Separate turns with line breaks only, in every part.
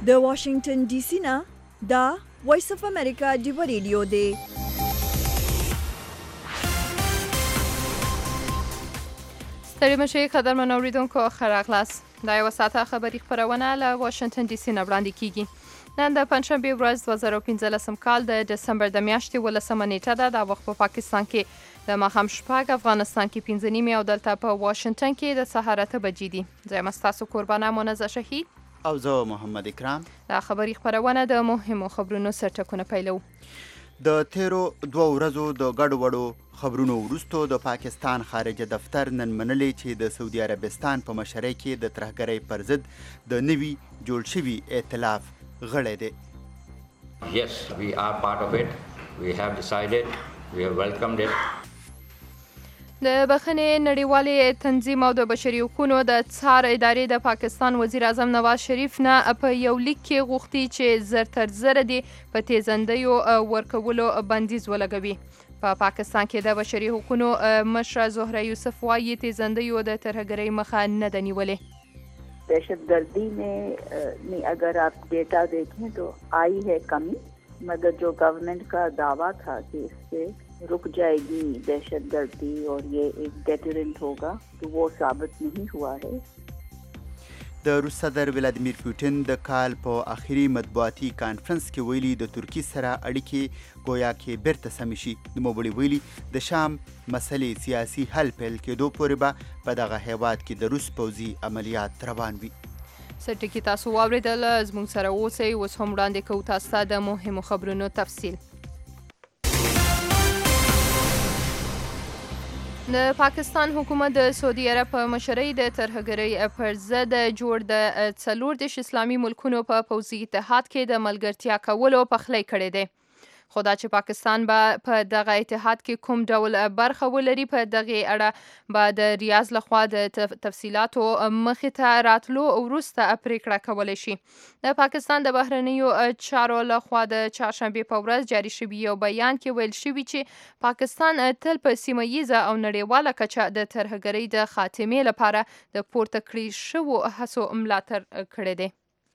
د واشنگټن ډي سي نه دا وایس اف امریکا دی ریډیو دی.
ستړي مشي قدرمن اوریدونکو ښه راغلاست. دا یوه ساعته خبري خپرونه له واشنګټن ډي سي نه وړاندې کیږي. نن د پنجشنبې ورځ 2015 کال د دسمبر د میاشتې 18 نیټه ده. دا وخت په پاکستان کې د ماښام شپږ، افغانستان کې 5 نیمې او دلته په واشنګټن کې د سهار 8 بجې دي. زه یم ستاسو قربانه منزه شهید
او زه محمد اکرام.
دا خبري خپرونه د مهمو خبرونو سرټکونه پیلو.
د تیرو 2 ورځو د ګډو وډو خبرونو وروسته د پاکستان خارجه دفتر نن منلي چې د سعودي عربستان په مشرۍ کې د ترهګرۍ پر ضد د نوي جوړ شوي ائتلاف غړی دی.
Yes, we are part of it. We have decided, we have welcomed it.
د بخښنې نړیوالې تنظیم او د بشري حقوقو د څار ادارې د پاکستان وزیر اعظم نواز شریف نه په یو لیک کې غوښتي چې زر تر زره دي په تیزندیو ورکولو بندیز ولګوي. په پاکستان کې د بشري حقوقو مشره زهره یوسف وایي تیزندیو د ترهګرۍ مخه نه ده نیولې.
دہشت گردی میں اگر آپ ڈیٹا دیکھیں تو آئی ہے کمی، مگر جو گورنمنٹ کا دعویٰ تھا کہ اس سے رک جائے گی دہشت گردی اور یہ ایک ڈیٹرنٹ ہوگا تو وہ ثابت نہیں ہوا ہے.
د روس صدر ولادیمیر پوتین د کال په اخري مطبوعاتي کانفرنس کې ویلي د ترکیې سره اړیکې گویا کې بیرته سمې شي. نوموړي ویلي د شام مسلې سیاسي حل پیل کېدو پورې به په دغه هیواد کې د روس پوځي عملیات روان وي.
څه ټکي تاسو واورېدل، زموږ سره اوسئ. اوس هم وړاندې کوو تاسو ته د مهمو خبرونو تفصیل. د پاکستان حکومت د سعودي عرب په مشرۍ د ترهګرۍ پر ضد جوړ د 14 اسلامي ملکونو په پوځي اتحاد کې د ملګرتیا کولو پخلی کړی دی. خو دا چې پاکستان به په دغه اتحاد کې کوم ډول برخه ولري، په دغه اړه به د ریاض لخوا د تفصیلاتو مخې ته راتلو وروسته پریکړه کولی شي. د پاکستان د بهرنیو چارو لخوا د چهارشنبې په ورځ جاري شوي یو بیان کې ویل شوي چې پاکستان تل په سیمه ییزه او نړیواله کچه د ترهګرۍ د خاتمې لپاره د پورته کړي شوو هڅو ملاتړ کړی دی.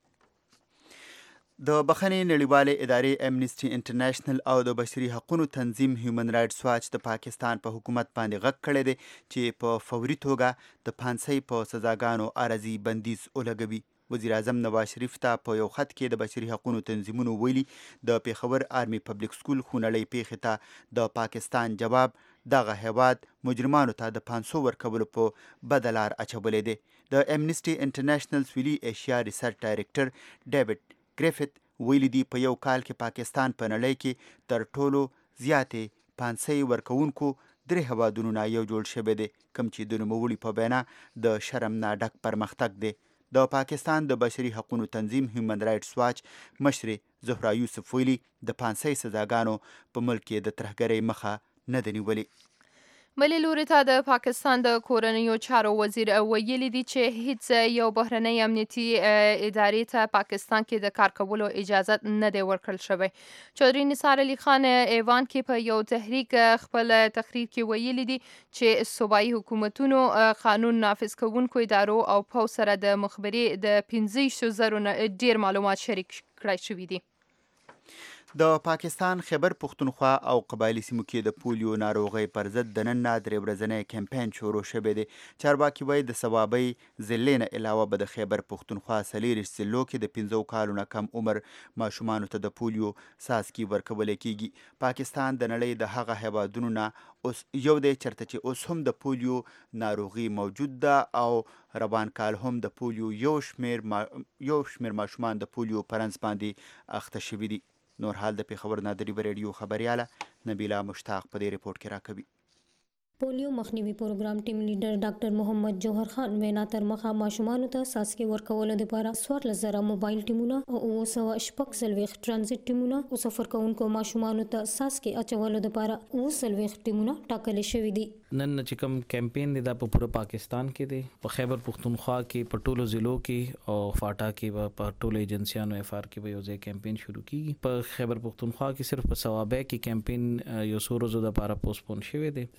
د بخښنې نړیوالې ادارې امنیسټي انټرنیشنل او د بشري حقوقو تنظیم هیومن رایټس واچ د پاکستان په حکومت باندې غږ کړی دی چې په فوري توګه د پانسۍ په سزاګانو عارضي بندیز ولګوي. وزیر اعظم نواز شریف ته په یو خط کې د بشري حقوقو تنظیمونو ویلي د پیښور آرمي پبلک سکول خونړۍ پیښې ته د پاکستان جواب دغه هیواد مجرمانو ته د پانسو ورکولو په بده لار اچولی دی. د امنیسټي انټرنیشنل سویلي ایشیا ریسرچ ډایرکټر ډیوډ ګریفت ویلي دی په یو کال کې پاکستان په نړۍ کې تر ټولو زیاتې پانسۍ ورکوونکو 3 هیوادونو نه یو جوړ شوی دی، کوم چې د نوموړي په وینا د شرم نه ډک پرمختګ دی. د پاکستان د بشري حقوقو تنظیم هیومن رایټس واچ مشرې زهرا یوسف ویلي د پانسۍ سزاګانو په ملک کې د ترهګرۍ مخه نه ده نیولې.
بلې لوري ته د پاکستان د کورنیو چارو وزیر ویلي دی چې هیڅ یو بهرنۍ امنیتي ادارې ته پاکستان کې د کار کولو اجازه نه دی ورکړل شوی. چودري نثار علي خان ایوان کې په یو تحریک خپل تقریر کې ویلي دی چې صوبایي حکومتونو قانون نافذ کوونکو ادارو او پوځ سره د مخبري د 15,000 نه ډیر معلومات شریک کړای شوي دي.
د پاکستان خیبر پختونخوا او قبایلی سیمو کې د پولیو ناروغۍ پر ضد د نن نه 3 ورځنی کمپاین شروع شوی دی. چارواکي وایي د صوابۍ ضلع نه علاوه به د خیبر پختونخوا 4 ضلعو کې د 15 کالو نه کم عمر ماشومانو ته د پولیو څاڅکي ورکولی کیږي. پاکستان د نړۍ د هغه هیوادونو نه اوس یو دی چرته چې اوس هم د پولیو ناروغي موجود ده او روان کال هم د پولیو یو شمیر ماشومان د پولیو پرنس باندې اخته شوي دي. نور حال د پیښور نه د ریډیو خبریاله نبیله مشتاق په دې رپورټ کې راکوي.
پولیو مخنیوي پروګرام ټیم لیډر ډاکټر محمد جوهر خان وینا تر مخه ماشومانو ته څاڅکي ورکولو لپاره 14,000 موبایل ټیمونه او 240 ټرانزیت ټیمونه او سفر کوونکو ماشومانو ته څاڅکي اچولو لپاره 240 ټیمونه ټاکل شوي دي.
نن چې کوم کمپین دی دا په پوره پاکستان کې دی، په خیبر پختونخوا کې په ټولو ضلعو کې او فاټا کې په ټولو ایجنسیانو اف آر کې به یو ځای کمپین شروع کیږي. په خیبر پختونخوا کې صرف په ثوابه کې کمپین یو څو ورځې لپاره پوسټپون شوی دی. د دې نه علاوه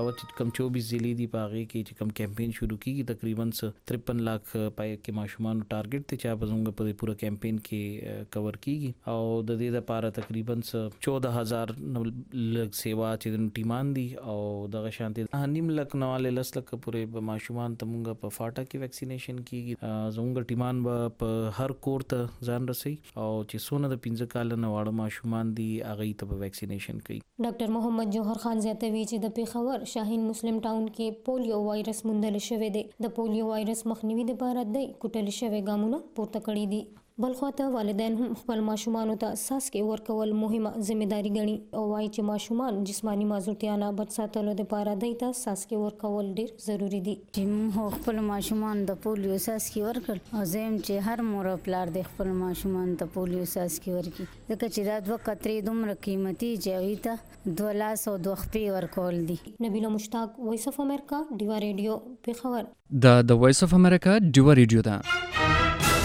علاوه چې کم 24 ضلع دي په هغه کې چې کم کمپاین شروع کیږي تقریبا 53 लाख پای کې ماشومان ټارګټ ته چا بزنګ په پوره کمپاین کې کور کیږي او د دې لپاره تقریبا 14000 لږ سیوا چې ټیمان دي او دغه شانتي نیم لک نواله لس لک پورې ماشومان ته مونږ په فاټا کې ویکسینیشن کیږي زموږ ټیمان په هر کور ته ځان رسي او چې سونه د 15 کال نه واړه ماشومان دي هغه ته ویکسینیشن کوي.
ډاکټر محمد جوهر خان زیاتوي چې د پیښور شاهین مسلم ټاون کې پولیو وایرس موندل شوی دی. د پولیو وایرس مخنیوي لپاره د کوټل شوی ګامونه پورته کړی دي. بلخواته والدین هم خپل ماشومانو ته څاڅکي ورکول مهمه ځمېداري ګڼي او وایي چې ماشومان جسمانی معذورتیا نه بچ ساتلو لپاره دوی ته څاڅکي ورکول ډیر ضروری دي.
موږ خپل ماشومان د پولیو څاڅکي ورکړل او زم چې هر مور او پلار د خپل ماشومان ته پولیو څاڅکي ورکړي ځکه چې دا دوه قطرې دومره قیمتي چې ته 2 لاس او 2 خپې ورکول دي.
نبیله مشتاق، وایس اف امریکا، ډیوا ریډیو، پیښور.
د وایس اف امریکا ډیوا ریډیو ده.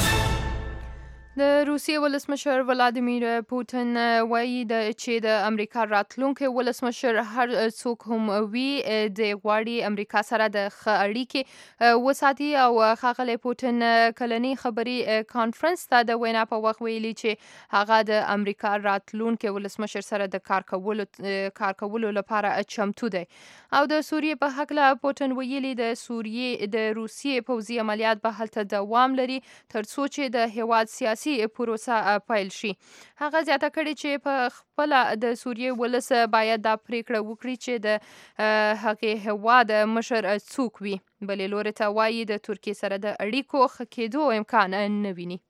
د روسیې ولسمشر ولادیمیر پوتین وایي چې د امریکا راتلونکي ولسمشر هر څوک هم وي د غواړي امریکا سره د ښه اړیکې وساتي او ښاغلی پوتین کلنی خبري کانفرنس ته د وینا په وخت ویلي چې هغه د امریکا راتلونکي ولسمشر سره د کار کولو لپاره چمتو دی. او د سوریې په هکله پوتین ویلي د روسیې پوځي عملیات به هلته دوام لري ترڅو چې د هیواد سیاسي پروسه پیل شي. هغه زیاته کړي چې په خپل د سوریې ولس باید دا پریکړه وکړي چې د هغې هیواد مشر څوک وي. بلې لوري ته وایي د ترکیې سره د اړیکو ښه کېدو امکان نه ویني.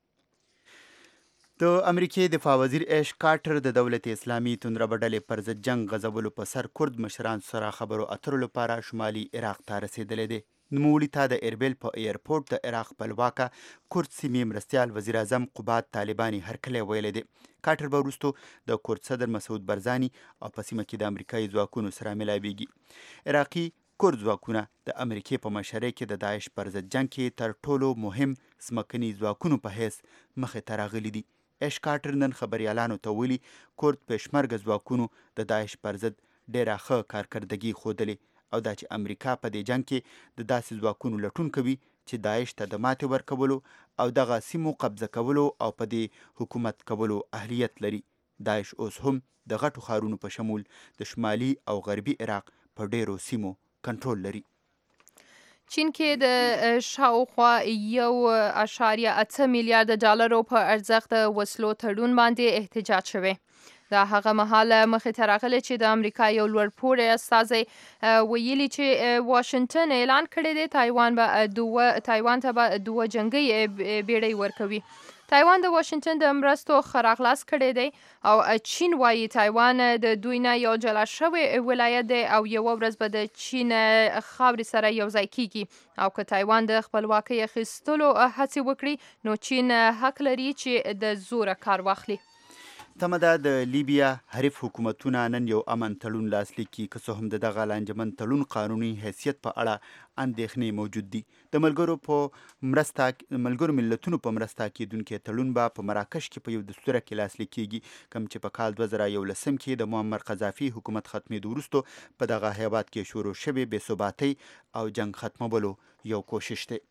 د امریکې دفاع وزیر ایش کارټر د دولت اسلامي توندربه ډلې پر ضد جنگ غځولو په سر کرد مشران سره خبرو اترو لپاره شمالي عراق ته رسېدلی دی. نوموړي ته د ایربیل په ایرپورټ د عراق خپلواکه کرد سیمې مرستیال وزیر اعظم قباد طالباني هرکلی ویلی دی. کارټر به وروستو د کرد صدر مسعود برزاني او په سیمه کې د امریکایي ځواکونو سره ملابیږي. عراقي کرد ځواکونه د امریکې په مشرۍ کې د داعش پر ضد جنگ کې تر ټولو مهم ځمکني ځواکونو په حیث مخې ته راغلي دي. ایش کارټر نن خبریالانو ته ویلي کرد پېشمرګه ځواکونو د داعش پر ضد ډېره ښه کارکردګي ښودلې او دا چې امریکا په دې جنگ کې د داسې ځواکونو لټون کوي چې داعش ته د ماتې ورکولو او دغه سیمو قبضه کولو او په دې حکومت کولو اهلیت لري. داعش اوس هم د غټو ښارونو په شمول د شمالي او غربي عراق په ډېرو سیمو کنټرول لري.
چین کې د شاوخوا 1.8 میلیارد ډالرو په ارزښت د وسلو تړون باندې احتجاج شوی. دا هغه مهال مخې ته راغلی چې د امریکا یو لوړپوړی استازی ویلي چې واشنګټن اعلان کړی دی تایوان ته به 2 جنګي بیړۍ ورکوي. تایوان د واشنګټن د مرستو ښه راغلاس کړی دی او چین وایي تایوان د دوی نه یو جلا شوی ولایت دی او یوه ورځ به د چین خاورې سره یو ځای کیږي او که تایوان د خپلواکۍ اخیستلو هڅې وکړي نو چین حق لري چې د زوره کار واخلي.
تمه ده د لیبیا حریف حکومتونه نن یو امن تړون لاسلیک کړي که څه هم د دغه لانجمن تړون قانوني حیثیت په اړه اندېښنې موجود دي. د ملګرو ملتونو په مرسته کېدونکي تړون به په مراکش کې په یو دستوره کې لاسلیک کیږي کوم چې په کال 2011 کې د معمر قذافي حکومت ختمېدو وروسته په دغه هیواد کې شروع شوی بې ثباتۍ او جنگ ختمولو یو کوشش دی.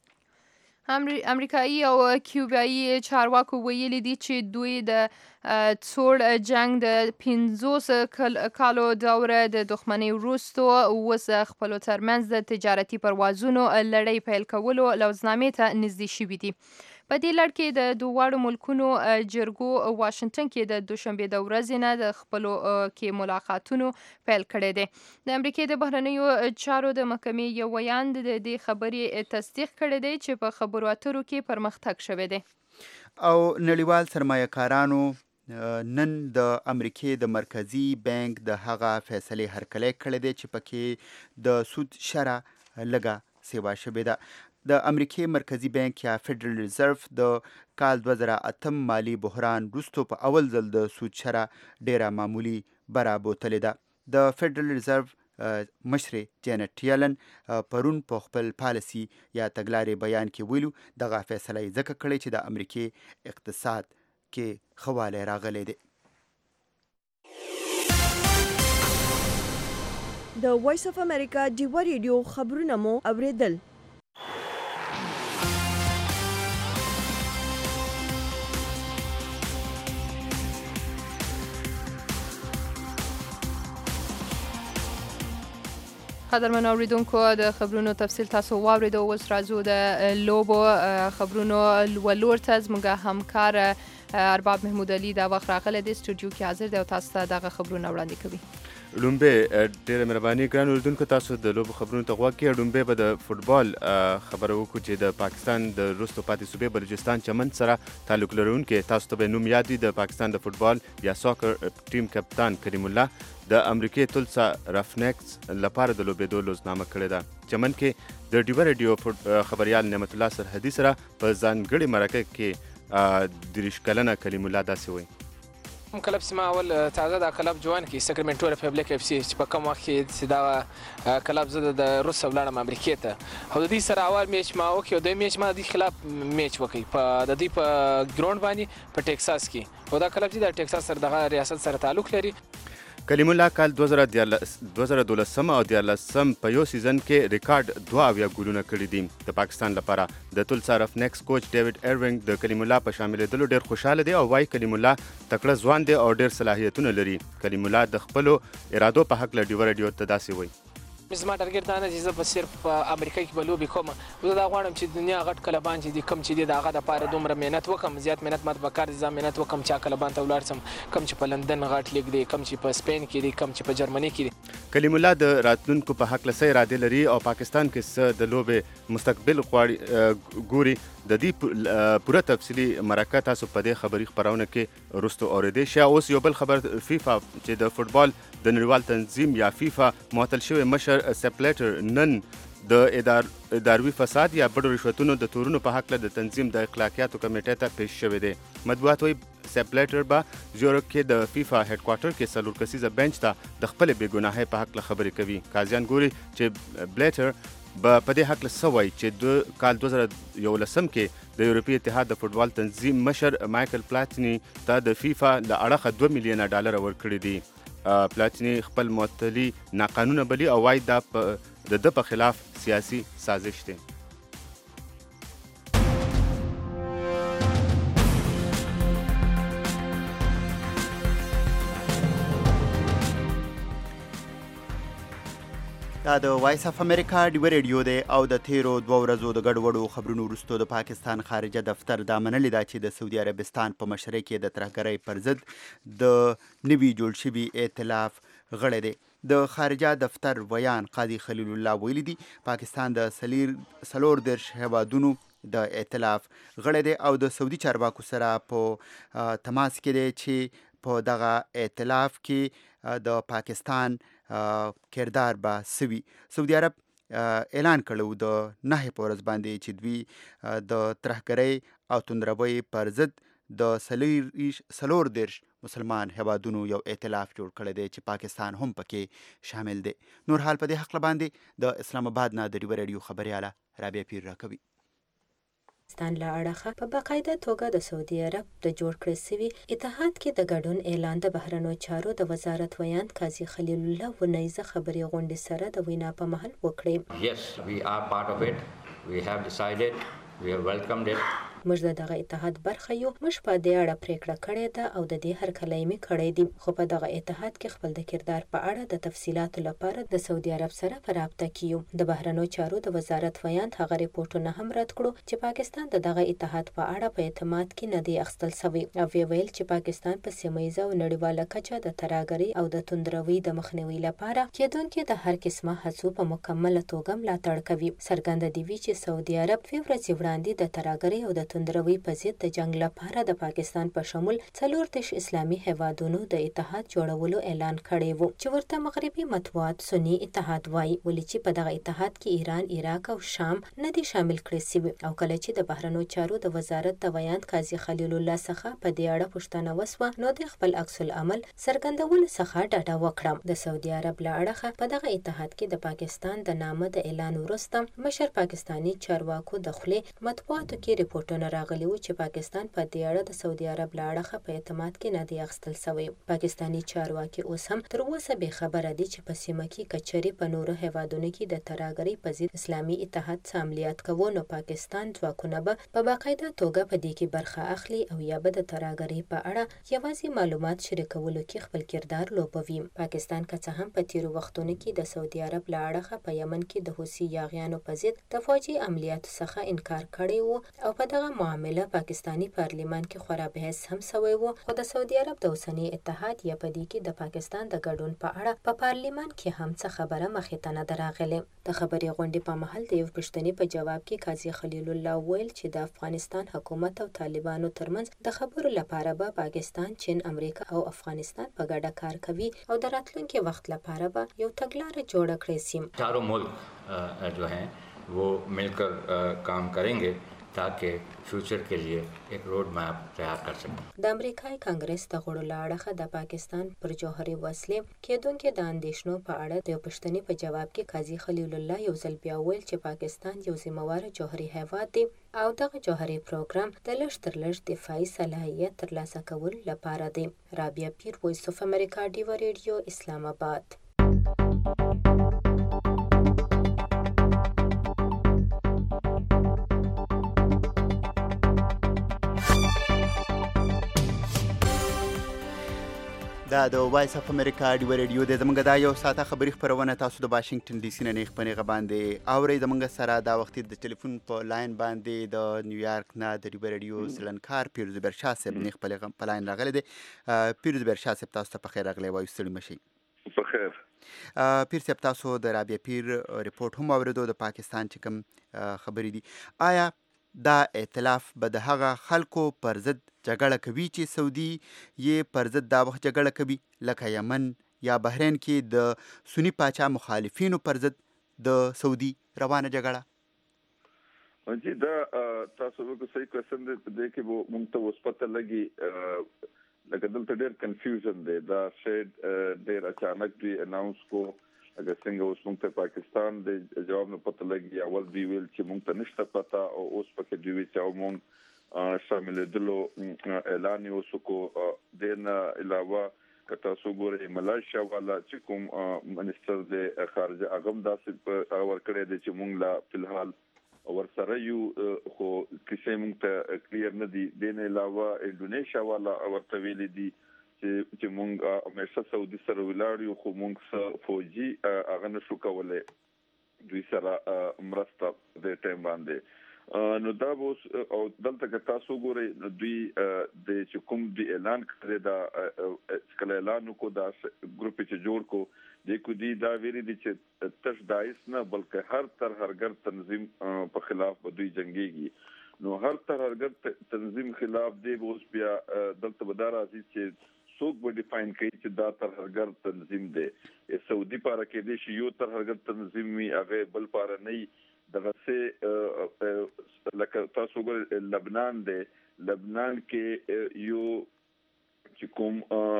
امریکایي او کیوبایي چارواکو ویلي دي چې دوی د سوړ جنگ د 50 کالو دوره د دښمنۍ وروسته اوس خپلو ترمنځ د تجارتي پروازونو لړۍ پیل کولو لوزنامې ته نږدې شوي دي. په دې لړ کې د دواړو ملکونو جرګو واشنګټن کې د دوشنبې د ورځې نه د خپلو کې ملاقاتونو پیل کړی دی. د امریکې د بهرنیو چارو د محکمې یو ویاند د دې خبرې تصدیق کړی دی چې په خبرو اترو کې پرمختګ شوی دی.
او نړیوال سرمایه‌کارانو نن د امریکې د مرکزی بانک د هغه فیصلې هرکلی کړی دی چې پکې د سود شرح لږه سیوا شوې ده. د امریکې مرکزی بانک یا فدرل ریزرو د کال 2008 مالی بحران وروسته په اول ځل د سود شرح ډیره معمولی بره بوتلې ده. د فدرل ریزرو مشر جینټ یلن پرون په خپل پالیسی یا تګلارې بیان کې ویلو دغه فیصله یې ځکه کړې چې د امریکې اقتصاد کې ښه والی راغلی دی.
د وایس اف امریکا ډیوا ریډیو خبرونه مو اوریدل.
قدرمن اوریدونکو د خبرونو تفصیل تاسو واوریدو. اوس راځو د لوبو خبرونو ولور ته. زموږ همکار ارباب محمود علي دا وخت راغلی دی سټوډیو کې حاضر دی او تاسو ته دغه خبرونه وړاندې کوي.
لومبه ډیره مهرباني ګران اوریدونکو، تاسو د لوبو خبرونو ته غوږ کړئ. لومبه به د فوټبال خبره وکړو چې د پاکستان د وروسته پاتې صوبې بلوچستان چمن سره تعلق لرونکي، تاسو ته به نوم یاد وي، د پاکستان د فوټبال یا ساکر ټیم کپتان کریم الله د امریکای تولسا رافنیکس لپاره د لوبېدو لوزنامه کړې ده. چمن کې د ډیوا ریډیو خبریال نعمت الله سرحدي سره په ځانګړې مرکه کې 30 کلنه کریم الله داسې وایي:
کلب سما اول تازه دا کلب جوان کې ساکرامنټو ریپبلیک اف سی چې په کوم وخت کې دا کلب زه د روس ولاړم امریکا ته او د دې سره اول میچ ما وکړ او د میچ ما د خلاف میچ وکړ په د دې په ګراوند باندې په ټکساس کې او دا کلب چې د ټکساس سره دغه ریاست سره تعلق لري.
کریم الله کال 2012 او 2013 په یو سیزن کې ریکارډ 22 ګولونه کړي دي. د پاکستان لپاره د تولسا رافنیکس کوچ ډیوډ ایرونګ د کریم الله په شاملېدلو ډېر خوشاله دی او وايي کریم الله تکړه ځوان دی او ډېر صلاحیتونه لري. کریم الله د خپلو ارادو په حق له ډیوا ریډیو ته داسې وایي:
زما ټارګټ دا نه چې زه به صرف په امریکا کې به لوبې کوم، زه دا غواړم چې دنیا غټ کلبان چې دي کوم چې دي د هغه دپاره دومره محنت وکړم، زیات محنت ماته پکار دي، زه محنت وکړم چې کلبان ته ولاړ سم، کوم چې په لندن غټ لیګ دی، کوم چې په سپین کې دی، کوم چې په جرمني کې دی.
کریم الله د راتلونکو په حق له څه ارادې لري او پاکستان کې څه د لوبې مستقبل غواړي ګوري. د دې پوره تفصیلي مرکه تاسو په دې خبري خبرونه کې وروسته اورېدی شئ. اوس یو بل خبر، فیفا چې د فوټبال د نړیوال تنظیم یا فیفا معطل شوی مشر سپلیټر نن د اداروي فساد یا بډو رشوتونو د تورونو په حق له د تنظیم د اخلاقیاتو کمیټې ته پیش شوی دی. مطبوعات وایي سپلیټر به زیورک کې د فیفا هډ کوارټر کې 4 کسیزه بنچ ته د خپل بېګناهۍ په حق له خبرې کوي. قاضیان ګوري چې بلیټر به په دې حق له څه وایي چې د کال 2011 کې د یورپي اتحاد د فوټبال تنظیم مشر مایکل پلاتیني ته د فیفا له اړخه $2 میلیونه ورکړي دي. پلاتیني خپل معطلي ناقانونه بلي او وايي دا د ده په خلاف سیاسي سازش دی.
دا د وایس اف امریکا ډیوا ریډیو دی او د تیرو 2 ورځو د ګډوډو خبرونو وروسته د پاکستان خارجه دفتر دا منلې ده چې د سعودي عربستان په مشرۍ کې د ترهګرۍ پر ضد د نوي جوړ شوي ائتلاف غړی دی. د خارجه دفتر ویان قاضي خلیل الله ویلي دي پاکستان د 14 هیوادونو د ائتلاف غړی دی او د سعودي چارواکو سره په تماس کې دی چې په دغه ائتلاف کې د پاکستان کردار به سوي. سعودي عرب اعلان کړو د 9 په ورځ باندې چې دوی د ترهګرۍ او توندروۍ پر ضد د 14 مسلمان هیوادونو یو ائتلاف جوړ کړی دی چې پاکستان هم پکې شامل دی. نور حال په دې حق باندې د اسلام آباد نه د ډیوا ریډیو خبرياله رابعه پیر راکوي.
پاکستان له اړخه په باقاعده توګه د سعودي عرب د جوړ کړی سوي اتحاد کې د ګډون اعلان د بهرنیو چارو د وزارت ویان قاضي خلیل الله ونیزه خبري غونډې سره د وینا په محل وکړي.
Yes, we are part of it. We have decided, we have welcomed it.
موږ دغه اتحاد برخه یو، موږ په دې اړه پریکړه کړې ده او د دې هرکلی مې کړی دی، خو په دغه اتحاد کې خپل د کردار په اړه د تفصیلاتو لپاره د سعودي عرب سره په رابطه کې یو. د بهرنیو چارو د وزارت ویان هغه ریپورټونه هم رد کړو چې پاکستان د دغه اتحاد په اړه په اعتماد کې نه دی اخیستل سوی او ویل چې پاکستان په سیمه او نړیواله کچه د ترهګرۍ او د توندروۍ د مخنیوي لپاره کېدونکې د هر قسمه هڅو په مکمله توګه ملاتړ کوي. څرګنده دی چې سعودي عرب په ورځ وړاندې د ترهګرۍ او د توندروۍ په ضد د جنگ لپاره د پاکستان په شمول 14 اسلامي هیوادونو د اتحاد جوړولو اعلان کړی وو چې ورته مغربي مطبوعات سنی اتحاد وایي، ولې چې په دغه اتحاد کې ایران، عراق او شام نه دي شامل کړي سوي. او کله چې د بهرنیو چارو د وزارت د ویان قاضي خلیل الله څخه په دې اړه پوښتنه وسوه نو د خپل عکس العمل څرګندولو څخه ډاډه وکړه. د سعودي عرب له اړخه په دغه اتحاد کې د پاکستان د نامه د اعلان وروسته مشر پاکستانی چارواکو د خولې مطبوعاتو کې ریپورټونه خبرونه راغلي وو چې پاکستان په دې اړه د سعودي عرب له اړخه په اعتماد کې نه دی اخیستل شوی. پاکستاني چارواکي اوس هم تر اوسه به خبره دي چې په سیمه کې کچري په نورو هیوادونو کې د ترهګرۍ په ضد اسلامي اتحاد څخه عملیات کوي، نو پاکستان ځواکونه به په باقاعده توګه په دې کې برخه اخلي او یا به د ترهګرۍ په اړه یوازې معلومات شریکولو کې خپل کردار لوبوي. پاکستان که څه هم په تیرو وختونو کې د سعودي عرب له اړخه په یمن کې د حوثي یاغیانو په ضد د فوجي عملیاتو څخه انکار کړی وو او په دغه معامله پاکستانی پارلیمان کې خورا بحث هم شوی وو، خو د سعودي عرب د اوسني اتحاد یا په دې کې د پاکستان د ګډون په اړه په پارلیمان کې هم څه خبره مخې ته نه دراغله. د خبري غونډې په محل د یو پښتني په جواب کې قاضي خلیل الله ویل چې د افغانستان حکومت او طالبانو ترمنځ د خبرو لپاره به پاکستان، چین، امریکا او افغانستان په ګډه کار کوي او د راتلونکي وخت لپاره به یو تګلارې جوړه کړي سي.
चारों मुल्क जो हैं वो मिलकर काम करेंगे ताकि फ्यूचर के लिए एक रोड मैप तैयार कर सकें.
د امریکای کانګرس د غړو له اړخه د پاکستان پر جوهري وسلې کېدونکو د اندېښنو په اړه د پښتني په جواب کې قاضي خلیل الله یو ځل بیا ویل چې پاکستان یو ذمہوار جوهري هیواد دی او دغه جوهري پروګرام د لږ تر لږ دفاعي صلاحیت ترلاسه کول لپاره دی. رابعه پیر، وایس اف امریکا، ډیوا ریډیو، اسلام آباد.
دا د وایس اف امریکا ډیوا ریډیو د زمونږ دا یو ساعته خبري خبرونه تاسو د واشنگټن ډي سي نه نیغ په نیغه باندې اورئ. زمونږ سره دا وخت د ټلیفون په لاین باندې د نیویارک نه د ډیوا ریډیو سلنکار پیروز برشاه صاحب نیغ په لاین راغلی دی. پیروز برشاه صاحب تاسو ته په خیر راغلی وایو، ستړي مشئ.
په خیر.
پیر صاحب تاسو د رابعه پیر ریپورت هم اوریدو د پاکستان چې کوم خبرې دي. آیا دا ائتلاف به د هغه خلکو پر ضد جګړه کوي چې سعودي یې پر ضد دا وخت جګړه کوي لکه یمن یا بحرین کې د سنی پاچا مخالفینو پر ضد د سعودي روانه جګړه؟
جی دا تاسو وګورئ صحیح کوېسچن دی. په دې کې به موږ ته اوس پته لګي لکه دلته ډېر کنفیوژن دی. دا شی ډېر اچانک دوی اناونس کو اگر څنګه اوس موږ ته پاکستان د جواب نه پته لګي. اول دوی ویل چې موږ ته نشته پته او اوس پکې دوی چې موږ شاملېدلو اعلان یې وسو. دې نه علاوه که تاسو ګورئ ملایشیا والا چې کوم منسټر د خارجه هغه هم داسې ورکړی دی چې موږ لا فلحال ورسره یو خو کیسې موږ ته کلیر نه دي. دې نه علاوه انډونیشیا والا ورته ویلي دي چې موږ همیشه سعودي سره ولاړ یو خو موږ فوجي هغه نشو کولی دوی سره مرسته د ټایم باندې. نو دا اوس او دلته که تاسو ګورئ نو دوی د چې کوم دی اعلان کړی دا کله اعلان وکړو دا ګروپ چې جوړ کو د کو دی دا ویلي دي چې تش دایس نه بلکې هر ترهګر تنظیم په خلاف به دوی جنگيږي. نو هر ترهګر تنظیم خلاف دی اوس بیا دلته به دا راځي چې څوک به ډیفاین کوي چې دا ترهګر تنظیم دی. سعودي پاره کې دی چې یو ترهګر تنظیم وي هغه بل پاره نه دغه څه لکه تاسو ګورئ لبنان دی. لبنان کې یو چې کوم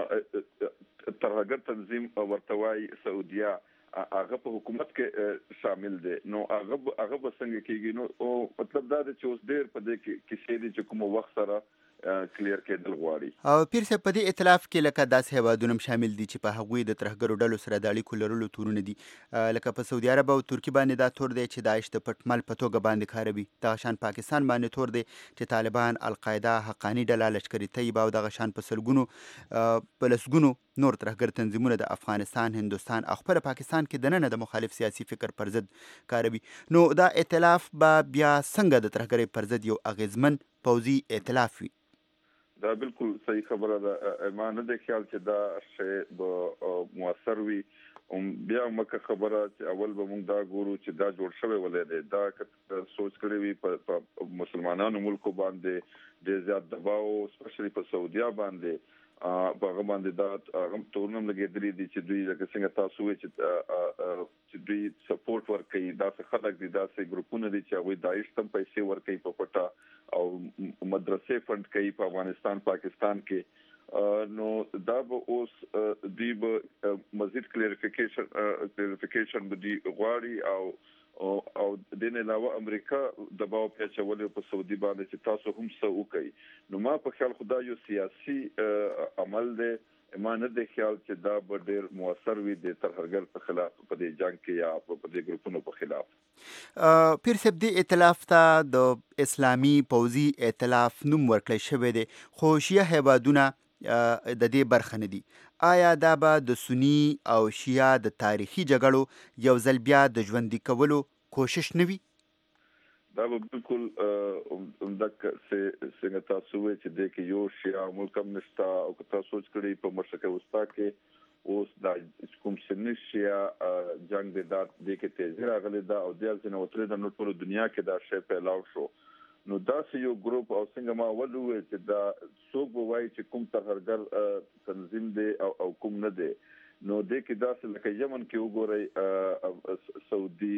ترهګر تنظیم ورته وایي سعودیا هغه په حکومت کې شامل دی. نو هغه به څنګه کېږي؟ نو مطلب دا دی چې اوس ډېر په دې کې کیسې دي چې کوم وخت سره کلیر کېدل غواړي.
او پیر صاحب په دې ائتلاف کې لکه داسې هیوادونه شامل دي چې په هغوی د ترهګرو ډلو سره د اړیکو لرلو تورونه دي، لکه په سعودي عرب او ترکي باندې دا تور دی چې داعش د پټمال په توګه باندې کاروي. دغه شان پاکستان باندې تور دی چې طالبان، القاعده، حقانی ډله، لشکري طیبه او دغه شان په سلګونو په لسګونو نور ترهګر تنظیمونه د افغانستان، هندوستان او خپل پاکستان کې دننه د مخالف سیاسي فکر پر ضد کاروي. نو دا ائتلاف به بیا څنګه د ترهګرۍ پر ضد یو اغیزمن پوځي ائتلاف وي؟
دا بالکل صحیح خبره ده. ما نه دی خیال چې دا شی به مؤثر وي. بیا مکه خبره چې اول به موږ دا ګورو چې دا جوړ شوی ولې دی. دا سوچ کړی وي په مسلمانانو ملکو باندې ډېر زیات دباو سپیشلی په سعودیا باندې په هغه باندې دا هغه تورنم لګېدلي دي چې دوی لکه څنګه تاسو وایئ چې دوی سپورټ ورکوي. داسې خلک دي، داسې ګروپونه دي چې هغوی داعش ته پیسې ورکوي په پټه او مدرسې فنډ کوي په افغانستان پاکستان کې. نو دا به اوس دوی به مزید کلیریفیکیشن به دوی غواړي او او د نه علاوه امریکا دباو په چولې په سعودي باندې چې تاسو هم څه وکړي. نو ما په خیال خدای یو سیاسي عمل دی، ما نه د خیال چې دا به ډېر موثر وي د ترهګر په خلاف په دې جنگ کې یا په دې ګروپونو په خلاف.
پیر صاحب دې ائتلاف ته د اسلامي پوځي ائتلاف نوم ورکړی شوی دی، خو شیعه هیوادونه د دې برخه نه دي. آیا دا به د سنی او شیعه د تاریخي جګړو یو ځل بیا د ژوندي کولو کوشش نه وي؟
دا به بالکل دک څنګه تاسو وایي چې د کې یو شیعه ملک هم نشته، او که تاسو سوچ کړئ په مشرق وسطا کې اوس دا کوم سنی شیعه جنگ د کې تیزی راغلی دا او د ځینې وترې د نور ټول دنیا کې دا شی پیلاو شو. نو دا یو ګروپ او څنګه ما ولوي چې دا څوک وایي چې کوم ترهګر تنظیم دی او کوم نه دی. نو د کې داسې لکه یمن کې وګورئ سعودي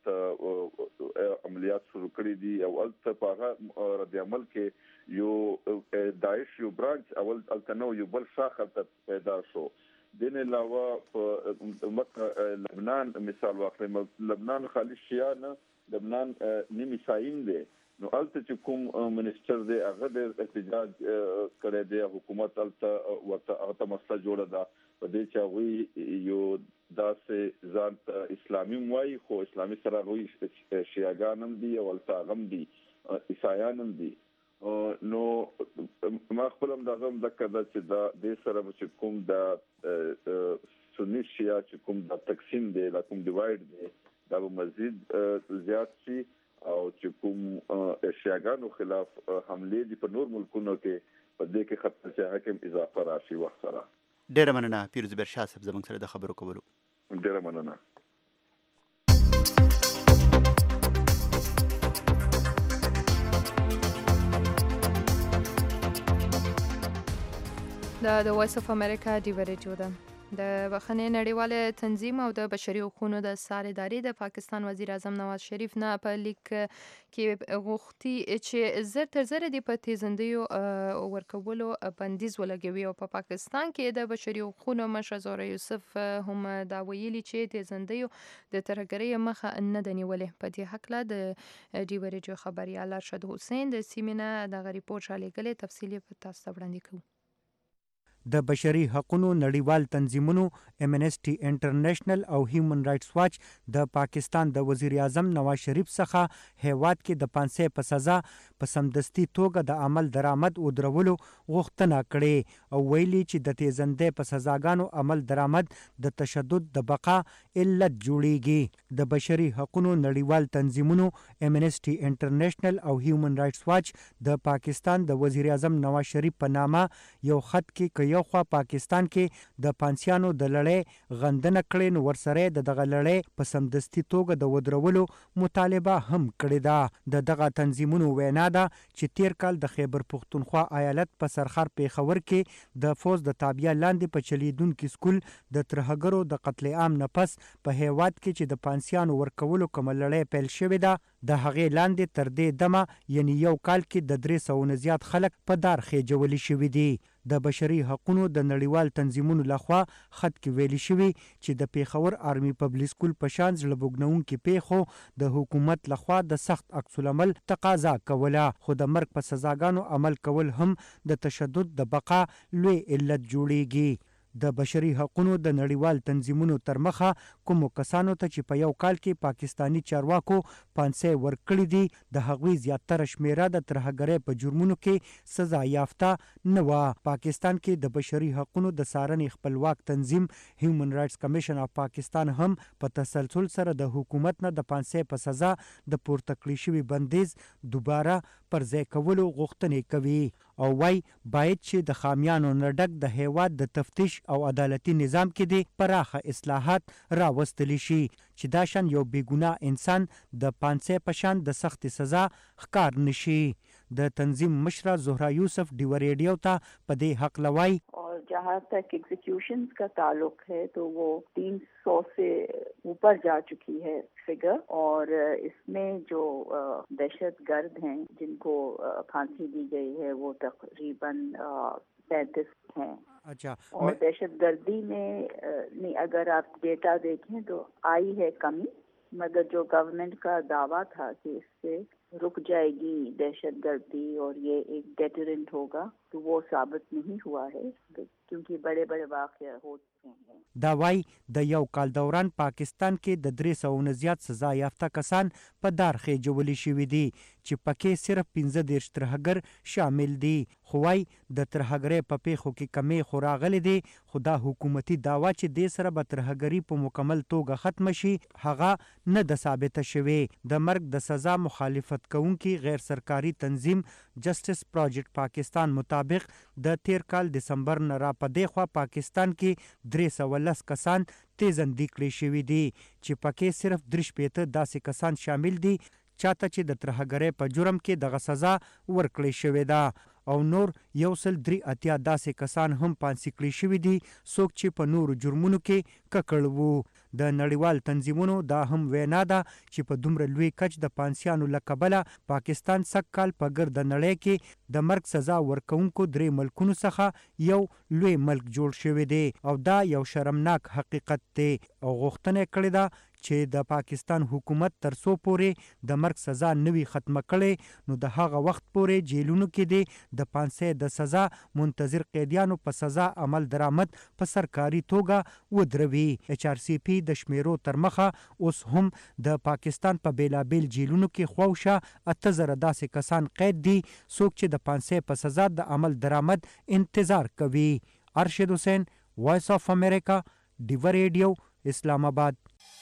عملیات شروع کړي دي او الته په هغه رد عمل کې یو داعش یو برانچ اول الته نو یو بل شاخه پیدا شو. دین علاوه په لبنان مثال واخلئ، لبنان خالي شیعه نه، لبنان نیمه شاین دی. نو الته چې کوم منسٹر دی هغه د احتجاج کړی دی، حکومت الته ورته مسله جوړه ده په دې چې هغوی یو داسې ځان ته اسلامي وایي، خو اسلامي سره هغوی شیعهګان هم دي او الته هغه هم دي، عیسایان هم دي. نو ما خپل هم دغه مذکر ده چې دا دې سره چې کوم د سني شیعه چې کوم د تقسیم دی، دا کوم ډیوایډ دی، دا به مزید زیات شي او چې کوم شیعهګانو خلاف حملې دي په نور ملکونو کې په دې کې خطر چې حاکم اضافه راشي وخت سره.
ډیره مننه پیر زبیر شاه صاحب زموږ سره د خبرو کولو.
ډیره مننه.
د وایس اف امریکا ډیو ریډیو ده. د بخښنې نړیواله تنظیم او د بشري حقوقو د څار ادارې د پاکستان وزیر اعظم نواز شریف نه په لیک کې غوښتي چې زر تر زره د په تیزندیو ورکولو بندیز ولګوي، او په پاکستان کې د بشري حقوقو مشر زهره یوسف هم دا ویلي چې تیزندیو د ترهګرۍ مخه نه ده نیولې. په دې هکله د ډیو ریډیو خبریال ارشد حسین د سیمې نه دغه ریپورټ رالیږلی، تفصیل یې په تاسو ته وړاندې کوو.
د بشري حقوقو نړیوال تنظیمونو امنسټي انټرنیشنل او هیومن رائټس واچ د پاکستان د وزیر اعظم نواز شریف څخه هیواد کې د پانسۍ په سزا په سمدستي توګه د عمل درآمد ودرولو غوښتنه کړې او ویلي چې د تیزندۍ په سزاګانو عمل درآمد د تشدد د بقا علت جوړیږي. د بشري حقوقو نړیوال تنظیمونو امنسټي انټرنیشنل او هیومن رائټس واچ د پاکستان د وزیر اعظم نواز شریف په نامه یو خط کې یو خوا پاکستان کې د پانسیانو د لړۍ غندنه کړې، نو ورسره د دغه لړۍ په سمدستي توګه د ودرولو مطالبه هم کړې ده. د دغه تنظیمونو وینا ده چې تیر کال د خیبر پختونخوا ایالت په سرخر پیښور کې د فوز د تابعه لاندې په چلیدونکي سکول د ترهګرو د قتل عام نه پس په هیواد کې چې د پانسیانو ورکولو کومه لړۍ پیل شوې ده، د هغې لاندې تر دې دمه یعنی یو کال کې د 300 نه زیات خلک په دار خېجولي شوي دي. د بشري حقوقو د نړیوال تنظیمونو لخوا خط کې ویلي شوي چې د پیښور آرمي پبلک سکول په شان زړه بوږنونکي پیښو د حکومت لخوا د سخت عکس العمل تقاضا کوله، خو د مرګ په سزاګانو عمل کول هم د تشدد د بقا لوی علت جوړیږي. د بشري حقوقو د نړیوال تنظیمونو تر مخه کومو کسانو ته چې په یو کال کې پاکستانی چارواکو پانسۍ ورکړي دي، د هغوی زیاتره شمیره د ترهګرۍ په جرمونو کې سزا یافته نه وه. پاکستان کې د بشري حقوقو د څارنې خپلواک تنظیم هیومن رائټس کمیشن اف پاکستان هم په تسلسل سره د حکومت نه د پانسۍ په سزا د پورته کړی شوي بندیز دوباره پر ځای کولو غوښتنې کوي او وای باید چې د خامیانو نه ډک د هیواد د تفتیش او عدالتي نظام کې د پراخه اصلاحات راوستلی شي چې دا شان یو بیګناه انسان د پانسۍ په شان د سخت سزا ښکار نشي. د تنظیم مشره زهره یوسف ډیو ریډیو ته په دې حق لوای.
और जहाँ तक एग्जीक्यूशंस का ताल्लुक है तो वो 300 से ऊपर जा चुकी है फिगर, और इसमें जो दहशतगर्द हैं जिनको फांसी दी गई है वो तकरीबन 35 हैं.
अच्छा,
और दहशतगर्दी में अगर आप डेटा देखें तो आई है कमी, मगर जो गवर्नमेंट का दावा था कि इससे रुक जाएगी दहशतगर्दी और ये एक डेटरेंट होगा, तो वो साबित नहीं हुआ है क्योंकि बड़े बड़े वाक़या हो चुके हैं।
دا وای د یو کال دوران پاکستان کې د 300 زیات سزا یافته کسان په دار خېجولي شوي دي چې پکې صرف 15 ترهګر شامل دي. خو وای د ترهګرۍ په پیښو کې کمی خو راغلی دی، خو دا حکومتي داوا چې دې سره به ترهګري په مکمل توګه ختم شي هغه نه د ثابته شوی. د مرګ د سزا مخالفت کوونکي غیر سرکاري تنظیم جسټس پروجیکټ پاکستان مطابق د تیر کال دسمبر نه را پدې خوا پاکستان کې 310 کسان تیزندې کړي شوي دي چې پکې صرف 3 داسې کسان شامل دي چاته چې د ترهګرۍ په جرم کې دغه سزا ورکړې شوې ده او نور 183 داسې کسان هم پانسي کړي شوي دي څوک چې په نورو جرمونو کې ککړ وو. د نړیوال تنظیمونو دا هم وینا ده چې په دومره لوی کچ د پانسیانو له کبله پاکستان سږ کال په ګرد نړۍ کې د مرګ سزا ورکوونکو 3 ملکونو څخه یو لوی ملک جوړ شوی دی او دا یو شرمناک حقیقت دی او غوښتنه کړې ده چې د پاکستان حکومت تر څو پورې د مرګ سزا نوي ختمه کړي نو د هغه وخت پورې جیلونو کې دی د 500 د سزا منتظر قیدیانو په سزا عمل درآمد په سرکاري توګه ودروي. HRCP د شمیرو تر مخه اوس هم د پاکستان په بیلابیل جیلونو کې خوښه 8000 داسې کسان قید دي څوک چې د 500 په سزا د عمل درآمد انتظار کوي. ارشد حسین، وایس اف امریکا، ډیو ریډیو، اسلام آباد.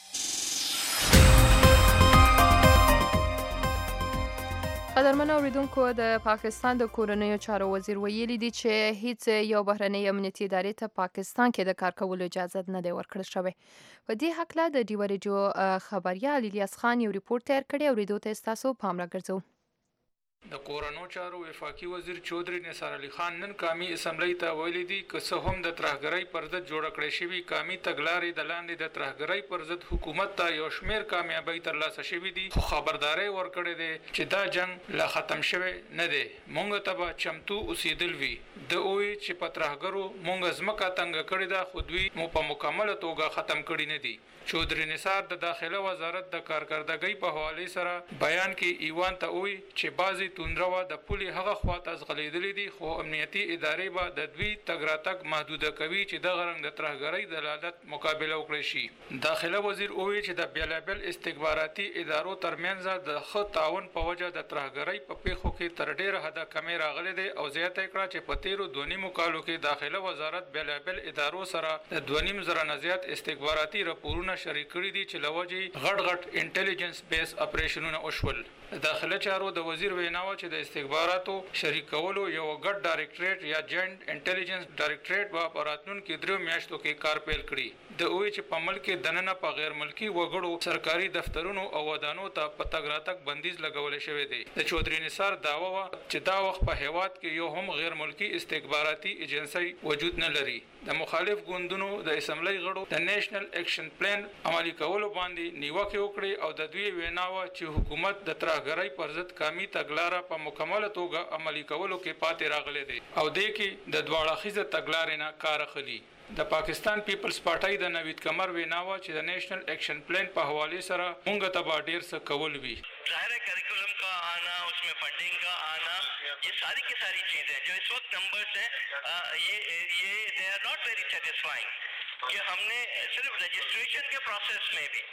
قدرمن اوریدونکو، د پاکستان د کورنیو چارو وزیر ویلي دی چې هیڅ یو بهرنۍ امنیتي ادارې ته پاکستان کې د کار کولو اجازه نه دی ورکړل شوی. په دې هکله د ډیو ریډیو خبریال الیاس خان یو ریپورت تیار کړی او ریډیو ته ستاسو پام راګرځو.
د کورونو چارو وفاقي وزیر چودري نثار علي خان نن قومي اسمبلی ته ویلي دي که څه هم د ترهګرۍ پر ضد جوړ کړی شوی قومي تګلارې د لاندې د ترهګرۍ پر ضد حکومت ته یو شمیر کامیابی ترلاسه شوی دي، خو خبرداري ورکړې ده چې دا جنگ لا ختم شوی نه دی. مونږ ته به چمتو اوسېدل وي. د اوې چې په ترهګرو مونږ ځمکه تنګ کړې ده خو دوی مو په مکمله توګه ختم کړي نه دي. چودري نثار د داخله وزارت د کارکردګۍ په حواله سره بیان کې ایوان ته وی چې بعضی توندروا د پولي هغه خواته ځغلېدلې دي خو امنیتي ادارې به د دوی تګ راتګ محدوده کوي چې د غرنګ د ترهګرۍ د لالت مقابله وکړي شي. داخله وزیر وی چې د بیلابل استخباراتي ادارو ترمنځ د ښه تعاون په وجه د ترهګرۍ په پیښو کې تر ډیره حده کمی راغلي دي او زیاته کړه چې په تیرو 2.5 کالو کې داخله وزارت بیلابل ادارو سره د 2.5 زره نه زیات استخباراتي راپورونه شریک کړي دي چې لوجې غټ انټيليجنس بیس اپریشنونه وشول. داخله چارو د وزیر ویناوه چې د استخباراتو شریکولو یو ګډ ډایریکټریټ یا جاینټ انټيليجنس ډایریکټریټ په اپراتونو کې 3 میاشتو کې کار پیل کړي. د اوې چې په ملک کې دننه په غیر ملکی وګړو سرکاري دفترونو او ودانو ته په تګ راتګ بندیز لګول شوی دی. د چودري نثار داوا و چې دا وخت په هیواد کې یو هم غیر ملکی استخباراتي ایجنسی وجود نه لري. د مخالف ګوندونو د اسمبلی غړو د نېشنل اکشن پلان عملي کولو باندې نیوکه وکړي او د دوی ویناوه چې حکومت د ترهګرۍ پر ضد قومي تګلارې په مکمله توګه عملي کولو کې پاتې راغلي دي او د کې د دواړه خيزه تګلارې نه کار اخلي. د پاکستان پیپلز پارټۍ د نوید کمر ویناوه چې د نېشنل اکشن پلان په حواله سره مونږ ته به ډیر څه کول وي.
ظاهر ہے کریکولم کا آنا، اس میں فنڈنگ کا آنا، یہ ساری کی ساری چیزیں جو اس وقت نمبرز ہیں یہ دے آر ناٹ ویری سیٹسفائنگ کہ ہم نے صرف رجسٹریشن کے پروسیس میں بھی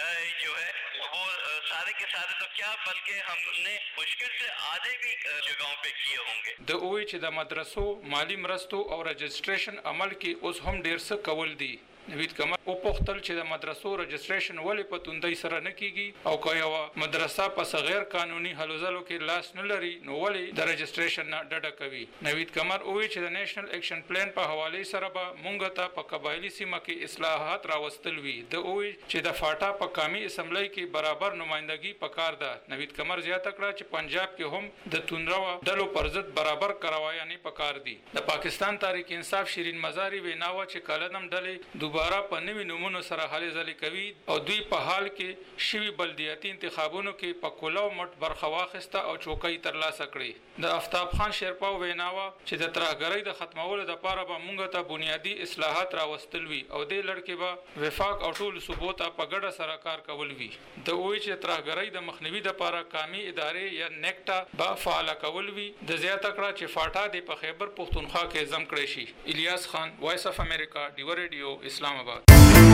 جو ہے وہ سارے کے سارے تو کیا بلکہ ہم نے مشکل سے آدھے بھی جگہوں پہ کیے ہوں گے.
د اوې چې د مدرسو مالی مرستو او رجسٹریشن عمل کې اوس هم ډیر څه کول دي. نوید کمر او پختل چې د مدرسو رجسټریشن ولې په توندۍ سره نه کیږي او که یو مدرسه په غیر قانوني هلوځلو کې لاس نه لري نو ولې د رجسټریشن نه ډډه کوي. نوید کمر وایي چې د نېشنل اکشن پلان په حواله سره به مونږ ته په قبایلی سیمه کې اصلاحات راوستل وي. د وایي چې د فاټا په قومي اسمبلی کې برابر نمائندګي پکار ده. نوید کمر زیاته کړه چې پنجاب کې هم د توندروا ډلو پر ضد برابر کاروایانې پکار دي. د پاکستان تحریک انصاف شیرین مزاری ویناوه چې کلنم ډلې دوباره په نوي نومونو سره هلې ځلې کوي او دوی په حال کې شوي بلدیاتي انتخابونو کې په کولو مټ برخه واخیسته او چوکۍ ترلاسه کړې. د آفتاب خان شیرپا ویناوه چې د ترهګرۍ د ختمولو لپاره به موږ ته بنیادي اصلاحات راوستل وي او دې لړ کې به وفاق او ټولو صوبو ته په ګډه سره کار کول وي. د وایي چې ترهګرۍ د مخنیوي لپاره قامي ادارې یا نیکټا به فعال کول وي. د زیاته کړه چې فاټا د په خیبر پختونخوا کې زم کړی شي. الیاس خان، وایس اف امریکا، ډیو ریډیو، اسلام آباد.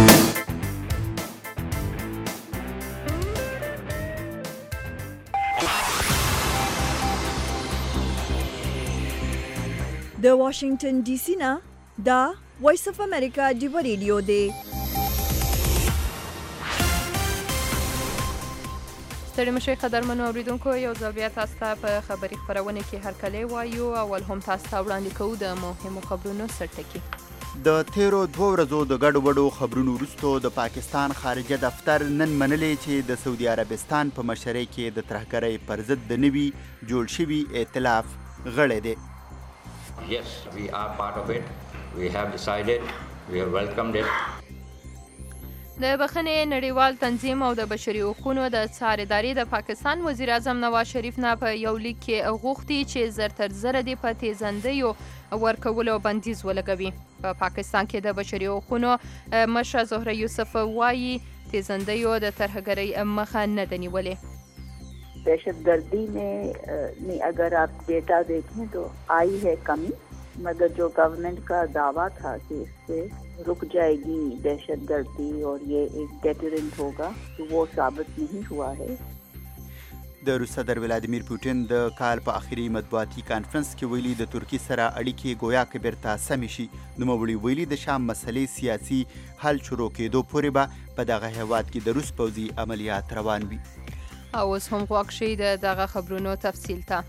د واشنگټن ډي سي نه دا وایس اف امریکا ډیو ریډیو دی.
ستړي مشئ قدرمنو اوریدونکو، یو ځل بیا تاسو ته په خبري خپرونه کې هرکلی وایو. اول هم تاسو ته وړاندې کوو د مهمو خبرونو سرټکي.
د تیرو 2 ورځو د ګډو وډو خبرونو وروسته د پاکستان خارجه دفتر نن منلې چې د سعودي عربستان په مشرۍ کې د ترهګرۍ پر ضد د نوي جوړ شوي ائتلاف غړی دی.
Yes, we are part of it. We have decided, we have welcomed it.
د بخښنې نړیوال تنظیم او د بشري حقوقو د څارېداري د پاکستان وزیر اعظم نواز شریف نه په یو لیک کې غوښتي چې زر تر زره دې په تیزندیو ورکولو بندیز ولګوي. په پاکستان کې د بشري حقوقو مشره زهره یوسف وایي تیزندیو د ترهګرۍ مخه نه ده نیولې.
دہشت گردی میں اگر آپ ڈیٹا دیکھیں تو آئی ہے کمی، مگر جو گورنمنٹ کا دعویٰ تھا کہ اس سے رک جائے گی دہشت گردی اور یہ ایک ڈیٹرنٹ ہوگا، تو وہ ثابت نہیں ہوا ہے.
د روس صدر ولادیمیر پوتین د کال په اخري مطبوعاتي کانفرنس کې ویلي د ترکیې سره اړیکې گویا که بیرته سمې شي. نوموړي ویلي د شام مسلې سیاسي حل شروع کېدو پورې به په دغه هیواد کې د روس پوځي عملیات روان وي.
او اوس هم غوږ شئ د دغه خبرونو تفصیل ته.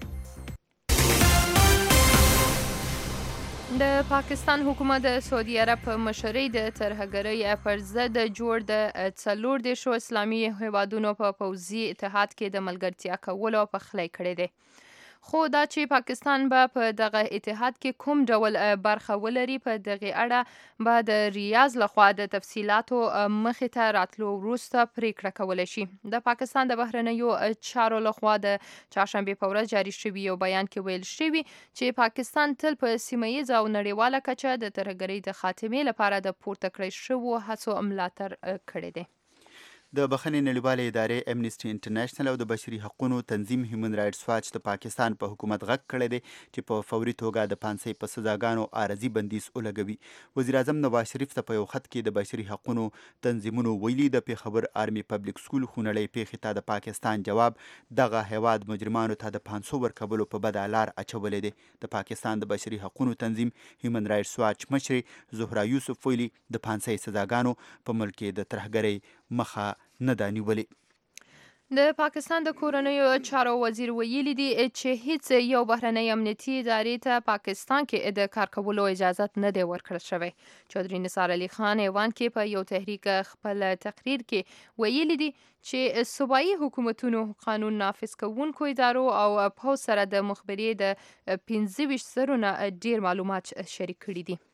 د پاکستان حکومت د سعودي عرب په مشرۍ د ترهګرۍ پر ضد جوړ د 14 اسلامي هیوادونو په پوځي اتحاد کې د ملګرتیا کولو پخلی کړی دی. خو دا چې پاکستان به په دغه اتحاد کې کوم ډول برخه ولري، په دغه اړه به د ریاض لخوا د تفصیلاتو مخې ته راتلو وروسته پریکړه کولی شي. د پاکستان د بهرنیو چارو لخوا د چهارشنبې په ورځ جاري شوي یو بیان کې ویل شوي چې پاکستان تل په سیمه ییزه او نړیواله کچه د ترهګرۍ د خاتمې لپاره د پورته کړی شوو هڅو ملاتړ کړی دی.
د بخښنې نړیوالې ادارې امنیسټي انټرنیشنل او د بشري حقوقو تنظیم هیومن رایټس واچ د پاکستان په حکومت غږ کړی دی چې په فوري توګه د پانسۍ په سزاګانو عارضي بندیز ولګوي. وزیر اعظم نواز شریف ته په یو خط کې د بشري حقوقو تنظیمونو ویلي د پیښور آرمي پبلک سکول خونړۍ پیښې ته د پاکستان جواب دغه هیواد مجرمانو ته د پانسو ورکولو په بده لار اچولی دی. د پاکستان د بشري حقوقو تنظیم هیومن رایټس واچ مشرې زهرا یوسف ویلي د پانسۍ سزاګانو په ملک کې د ترهګرۍ مخه نه ده نیولې.
د پاکستان د کورنیو چارو وزیر ویلي دی چې هیڅ یو بهرنۍ امنیتي ادارې ته پاکستان کې د کار کولو اجازه نه دی ورکړل شوی. چودھری نثار علي خان ایوان کې په یو تحریک خپل تقریر کې ویلي دی چې صوبایي حکومتونو قانون نافذ کوونکو ادارو او پوځ سره د مخبري د 25 زرونه ډیر معلومات شریک کړي دي.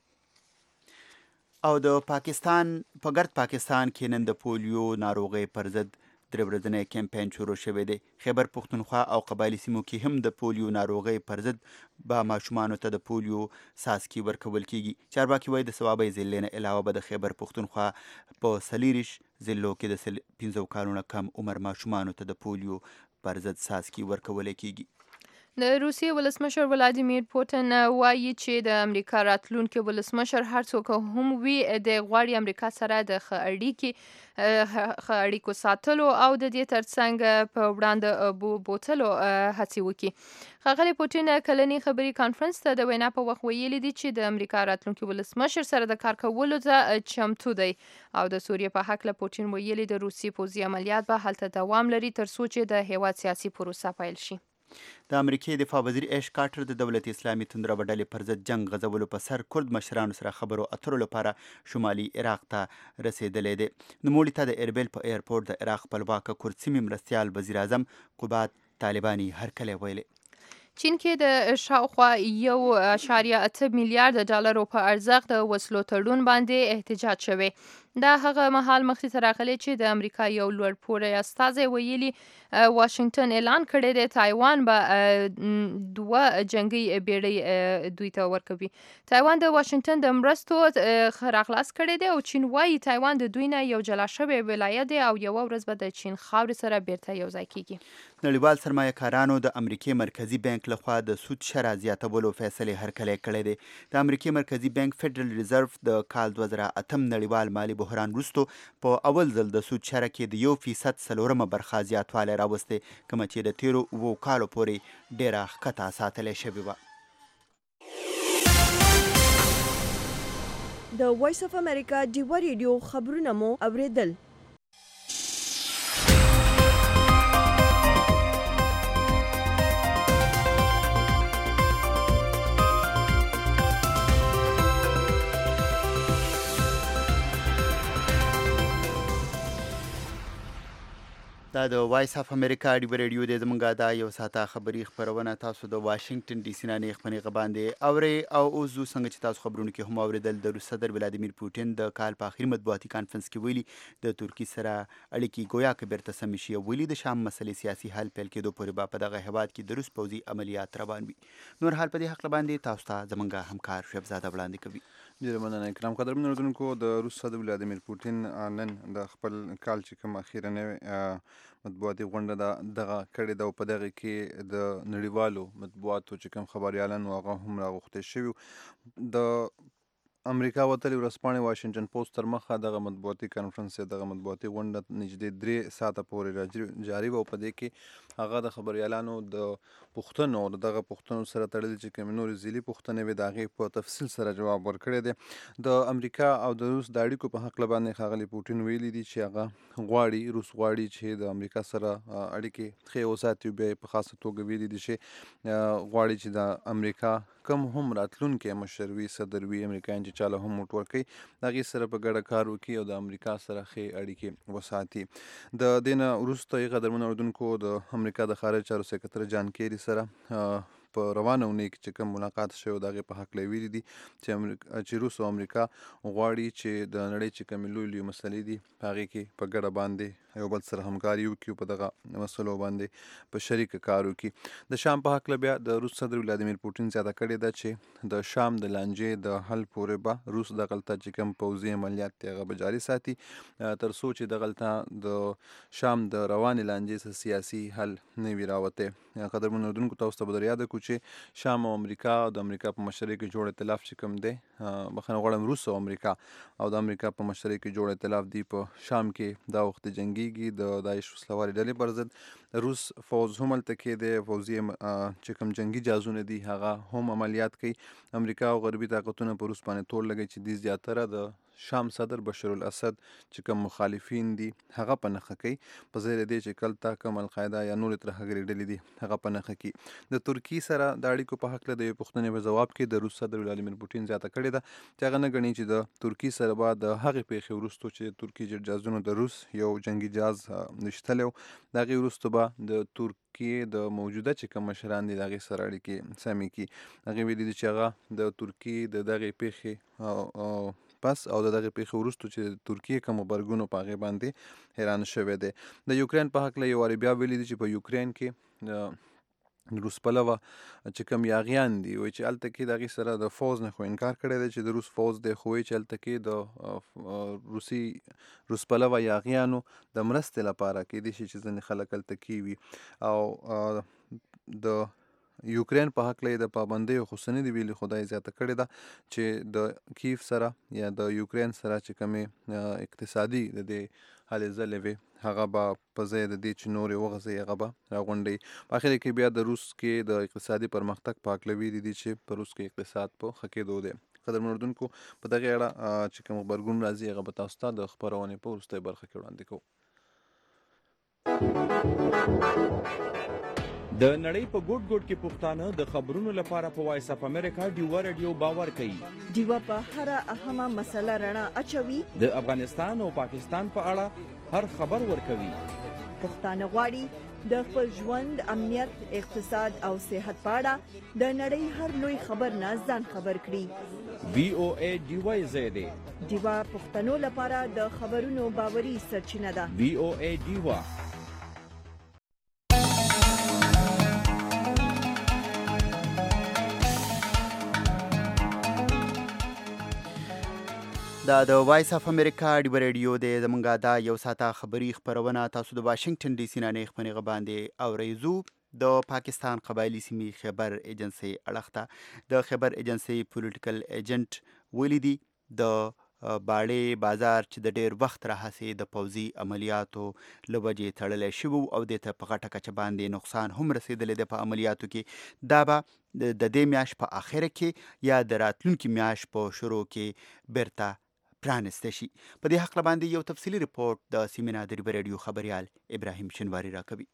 او د پاکستان په ګرد پاکستان کې نن د پولیو ناروغۍ پر ضد 3 ورځنی کمپاین شروع شوی دی. خیبر پختونخوا او قبایلی سیمو کې هم د پولیو ناروغۍ پر ضد به ماشومانو ته د پولیو څاڅکي ورکول کیږي. چارواکي وایي د صوابۍ ضلع نه علاوه به د خیبر پختونخوا په 40 ضلعو کې د 15 کالو نه کم عمر ماشومانو ته د پولیو پر ضد څاڅکي ورکول کیږي.
د روسیې ولسمشر ولادیمیر پوتین وایي چې د امریکا راتلونکي ولسمشر هر څوک هم وي د غواړي امریکا سره د ښه اړیکو ساتلو او د دې ترڅنګ په وړاندې بوتلو هڅې وکړي. ښاغلی پوتین کلني خبري کانفرنس ته د وینا په وخت ویلي دي چې د امریکا راتلونکي ولسمشر سره د کار کولو ته چمتو دی. او د سوریې په هکله پوتین ویلي د روسیې پوځي عملیات به هلته دوام لري تر څو چې د هیواد سیاسي پروسه پیل شي.
د امریکای دفاع وزیر ایش کارټر د دولت اسلامي توندره ډلې پر ضد جنگ غځولو په سر کرد مشرانو سره خبرو اترو لپاره شمالي عراق ته رسیدلی دی. نوموړي ته د اربیل په ایرپورټ د عراق خپلواکه کرد سیمې مرستیال وزیر اعظم قبات طالباني هرکلی ویلی.
چین کې د شاوخوا 1.8 میلیارډ ډالرو په ارزښت د وسلو تړون باندې احتجاج شوی. دا هغه مهال مخکې ته راغلی چې د امریکا یو لوړپوړی استازی ویلي واشنگټن اعلان کړی دی تایوان به 2 جنگي بیړۍ دوی ته ورکوي. تایوان د واشنگټن د مرستو راخلاص کړی دی او چین وايي تایوان د دوی نه یو جلا شوی ولایت دی او یوه ورځ به د چین خاورې سره بیرته یو ځای کیږي.
نړیوال سرمایه کارانو د امریکای مرکزی بانک لخوا د سود شرح زیاتولو فیصلې هرکلی کړی دی. د امریکای مرکزی بانک فدرل ریزرو د کال 2008 نړیوال مالی بحران وروسته په اول ځل د سود شرح کې د 1% 4 برخه زیاتوالی راوستی، کومه چې د تیرو 2 کالو پورې ډیره ښکته ساتلی شوې وه.
د وایس اف امریکا ډیوه ریډیو خبرونه مو اوریدل.
دا د وایس اف امریکا ډیوه ریډیو دی. زمونږ دا یو ساعته خبري خپرونه تاسو د واشنگټن ډي سي نه نیغ باندې اورئ او اوس زو څنګه چې تاسو خبرونه کې هم اوریدل د روس صدر ولادیمیر پوټین د کال په اخري مطبوعاتي کانفرنس کې ویلي د ترکیې سره اړیکې ګویا که بیرته سمې شي او ویلي د شام مسلې سیاسي حل پیل کېدو پورې به په دغه هیواد کې د روس پوځي عملیات روان وي. نور حال په دې هکله باندې تاسو ته زمونږ همکار شهبزاده وړاندې کوي.
ډېره مننه اکرام. قدرمنو اورېدونکو، د روس صدر ولادیمیر پوټین نن د خپل کال چې کوم اخیرنۍ مطبوعاتي غونډه دغه کړې ده او په دغه کې د نړیوالو مطبوعاتو چې کوم خبریالان و هغه هم راغوښتي شوي. د امریکا وتلې ورځپاڼې واشنګټن پوسټ تر مخه دغه مطبوعاتي کانفرنس دغه مطبوعاتي غونډه نږدې 3 ساعته پورې جاري وه او په دې کې هغه د خبریالانو د پوښتنو او دغه پوښتنو سره تړلې چې کومې نورې ځیلي پوښتنې وې د هغې په تفصیل سره جواب ورکړی دی. د امریکا او د روس د اړیکو په هکله باندې ښاغلي پوټین ویلي دي چې هغه غواړي، روس غواړي چې د امریکا سره اړیکې ښې وساتي. بیا یې په خاصه توګه ویلي دي چې غواړي چې د امریکا کم هم راتلونکی مشر وي، صدر وي، امریکایان چې چاله هم موټ ورکوي د هغې سره په ګډه کار وکړي او د امریکا سره ښې اړیکې وساتي. د دې نه وروسته یې قدرمنو اورېدونکو د امریکا د خارجه چارو سکرتر جان کیري سره په روانه اونۍ کې چې کوم ملاقات شوی د هغې په هکله ویلي دي چې روس او امریکا غواړي چې د نړۍ چې کومې لویې مسلې دي په هغې کې په ګډه باندې یو بل سره همکاري وکړي او په دغه مسلو باندې په شریکه کار وکړي. د شام په هکله بیا د روس صدر ولادیمیر پوټین زیاته کړې ده چې د شام د لانجې د حل پورې به روس دغلته چې کوم پوځي عملیات دی هغه به جاري ساتي تر څو چې دغلته د شام د روانې لانجې سیاسي حل نه وي راوتی. قدرمنو اورېدونکو، تاسو ته به در یاده کړو چې شام او امریکا او د امریکا په مشرۍ کې جوړ ائتلاف چې کوم دی، بخښنه غواړم، روس او امریکا او د امریکا په مشرۍ کې جوړ ائتلاف دی په شام کې دا وخت جنګیږي د داعش وسلوارې ډلې پر ضد. روس فوز هم هلته کې دی، فوځي چې کوم جنګي جهازونه دي هغه هم عملیات کوي. امریکا او غربي طاقتونه په روس باندې تور لګوي چې دوی زیاتره د شام صدر بشر الاسد چې کوم مخالفین دي هغه په نښه کوي، په ځای د دې چې کلته کوم القاعده یا نورې ترهګرې ډلې دي هغه په نښه کوي. د ترکیې سره د اړیکو په هکله د یوې پوښتنې په ځواب کې د روس صدر ولادیمیر پوټین زیاته کړې ده چې هغه نه ګڼي چې د ترکیې سره به د هغې پیښې وروستو چې ترکي جټ جهازونو د روس یو جنګي جهاز ویشتلی و د هغې وروسته به د ترکیې د موجوده چې کوم مشران دي د هغې سره اړیکې سمې کړي. هغې ویلي دي چې هغه د ترکیې د دغې پیښې پس او د دغې پیښې وروستو چې د ترکیې کوم غبرګون په هغې باندې حیران شوی دی. د یوکرین په هکله یو وارې بیا ویلي دي چې په یوکرین کې روس پلوه چې کوم یاغیان دي وایي چې هلته کې د هغې سره د فوز نه خو انکار کړی دی چې د روس فوز دی، خو وایي چې هلته کې د روس پلوه یاغیانو د مرستې لپاره کېدای شي چې ځینې خلک هلته کې وي. او د یوکرین په هکله د پابندیو خو څه نه دي ویلي، خو دا یې زیاته کړې ده چې د کیف سره یا د یوکرین سره چې کومې اقتصادي د دې هلې ځلې وې هغه به په ځای د دې چې نورې وغځوي هغه به راغونډوي. په اخر کې بیا د روس کې د اقتصادي پرمختګ په هکله ویلي دي چې په روس کې اقتصاد په ښه کېدو دی. قدرمنو اورېدونکو، په دغې اړه چې کوم غبرګون راځي هغه به تاسو ته د خپرونې په وروستۍ برخه کې وړاندې کوو.
د نړۍ په ګوټ ګوټ کې پښتانه د خبرونو لپاره په وایس اف امریکا ډیوه رادیو باور کوي.
ډیوه په هر اهمه مسله رڼا اچوي،
د افغانستان او پاکستان په اړه هر خبر ورکوي.
پښتانه غواړي د خپل ژوند، امنیت، اقتصاد او صحت په اړه د نړۍ هر لوی خبر نه ځان خبر کړي.
VOA ډیوا زیاده
ډیوا پښتنو لپاره د خبرونو باوري سرچینه ده.
VOA ډیوا
د وایس اف امریکا ډیو ریډیو د زمونږه دا یو ساته خبری خبرونه تاسو د واشنگټن ډي سي نه خبرونه باندې اوریزو. د پاکستان قبایلی سیمې خبر ایجنسی اړخته د خبر ایجنسی پولیټیکل ایجنټ ولیدي د باړې بازار چې د ډیر وخت راهسي د پوځي عملیاتو لوجې تړلې شو او د ته په غټه کچ باندې نقصان هم رسیدلې د په عملیاتو کې دا به د دې میاش په اخر کې یا د راتلونکي میاش په شروع کې برته پرانسته شي. په دې حق باندې یو تفصیلی ریپورت د سیمینار د ریډیو خبريال ابراهیم شنواری راکوي.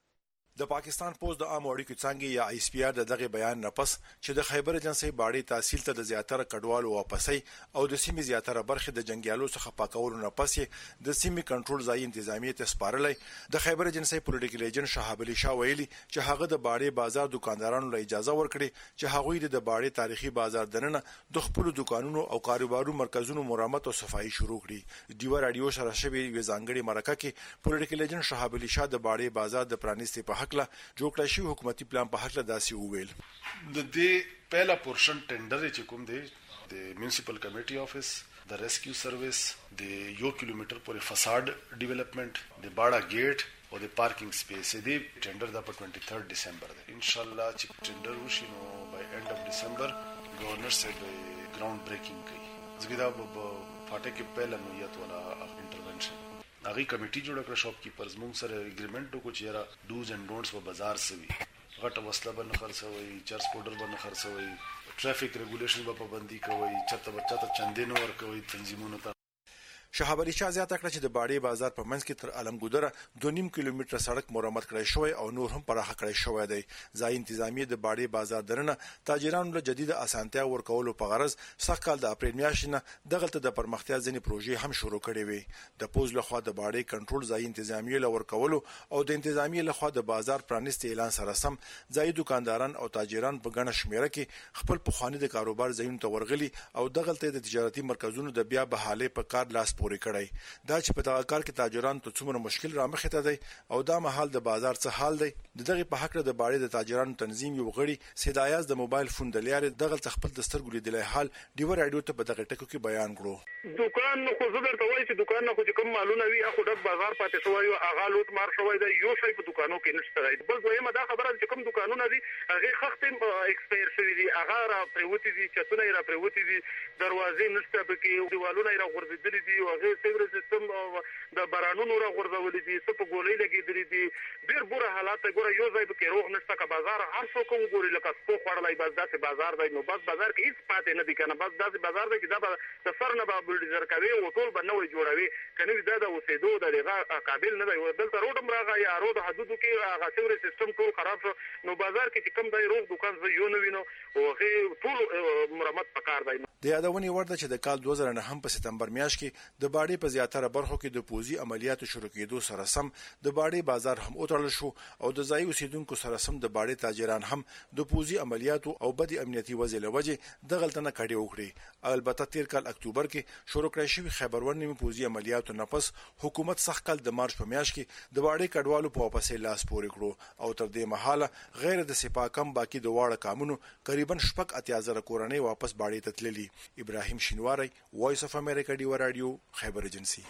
د پاکستان پوز د عام اړیکو څنګه یا ایس پی آر دغه بیان نپس چې د خیبر ایجنسی باړې تحصیل ته د زیاتره کډوالو واپسي او د سیمې زیاتره برخه د جنگیالو څخه پاکولو نپس د سیمې کنټرول ځای انتظامی ته سپارلې. د خیبر ایجنسی پولیټیکل ایجنټ شهاب علي شاه ویلي چې هغه د باړې بازار دکاندارانو له اجازه ورکړي چې هغوی د باړې تاریخي بازار دننه د خپل دکانونو او کاروبارو مرکزونو مرمت او صفایي شروع کړي. دیو رادیو سره شوی وی ځانګړي مرکه کې پولیټیکل ایجنټ شهاب علي شاه د باړې بازار د پرانیستي په حق له جوړ کړی شوی حکومتي پلان په حق له داسې وویل.
د دې پهلا پورشن ټینډر چې کوم دی د میونسپل کمیټي افیس د ریسکیو سرویس د 1 کیلومتر پورې فساد ډیولپمنٹ د باړه گیټ او د پارکینګ سپیس دی ټینډر د 23 دسمبر دی. ان شاء الله چې ټینډر وشي نو بای اینڈ اف دسمبر گورنر صاحب ګراوند بریکینګ کوي. زګیدا په فاټه کې پهلا نویت ولا انټرونشن هغه کمیټي جوړ کړ. شاپ کیپرز مونږ سره اګریمنت وکړو چې را ډوز اینڈ ډونټس په بازار سوي غټه وسله باندې خرڅوي، چرس پاوډر باندې خرڅوي، ټریفیک ریګولیشن په پابندي کوي، چاته چندین ورکوي تنظیمونو ته.
شهاب علي شاه زیاته کړه چې د باړې بازار په منځ کې تر علمګودره 2.5 کیلومتر سړک مرمت کړی شوی او نور هم پراخه کړی شوی دی. ځای انتظامی د باړې بازار درنه تاجرانو له جديده اسانتیا ورکولو په غرض سخت کال د اپریل میاشتې نه دغلت د پرمختیا ځینې پروژې هم شروع کړې وي. د پوز لخوا د باړې کنټرول ځای انتظامی له ورکولو او د انتظامی لخوا د بازار پرانیست اعلان سره سم ځای دکانداران او تاجران په ګڼه شمیره کې خپل پخوانی د کاروبار ځایونو ته ورغلي او دغلت د تجارتي مرکزونو د بیا بحالې په کار لاس پورې کړی. دا چې په دغه کار کې تاجران ته څومره مشکل را مخې ته دی او دا مهال د بازار څه حال دی دغه په حق د باړې د تاجرانو تنظیم یو غړي سیدایاز د موبایل فون د لارې دغه خپل د سترګو لیدلای حال دیو رادیو ته په دغه ټکو کې بیان کړو.
دکان خو زه درته وایم چې دکان نه خو کوم مالونه وي اخو د بازار پاتې شوی او هغه لوټ مار شوی دی یو شی په دکانو کې نشته دی. بل دویمه دا خبره چې کوم دکانونه دي هغه خخت ایکسپایر شوی دي هغه را پریوتی دي چتونه را پریوتی دي دروازې نشته پکې دیوالونه را غورځېدلې دي او هغه سیور سیستم د بارانونو را غورځولې دي څه په ګولۍ لګېدلې دي ډېر بوره حالات ګوره یو ځای پکې روغ نشته که بازار هر څوک وګوري لکه سپو خوړلی بس داسې بازار دی نو بس بازار کې هېڅ پاتې نه دي که نه بس داسې بازار دی چې دا به د سر نه به بلډیزر کوي او ټول به نوی جوړوي که نه وي دا د اوسېدو د دغه قابل نه دی دلته روډ هم راغی یا روډ حدودو کې هغه سیورې سیستم ټول خراب شو نو بازار کې چې کوم دی روغ دکان زه یو نه وینو او هغې ټول مرمت پکار دی.
د یادونې وړ ده چې د کال 2009 په سپتمبر میاشت کې د باړې په زیاتره برخو کې د پوځي عملیاتو شروع کېدو سره سم د باړې بازار هم وتړل شو او د ځای اوسیدونکو سره سم د باړې تاجران هم د پوځي عملیاتو او بدی امنیتي وضع له وجې دغلت نه کډې وکړي. البته تیر کال اکتوبر کې شروع کړی شوی خیبر ونیمه پوځي عملیاتو نه پس حکومت سخت کال د مارچ په میاشت کې د باړې کډوالو په واپسې لاس پورې کړو او تر دې مهاله غیر د سپاه کم باقی د واړه کامونو تقریبا 80,000 کورنۍ واپس باړې ته تللي. ابراهیم شینواری وایس اف امریکا ډیو رادیو خیبر ایجنسی.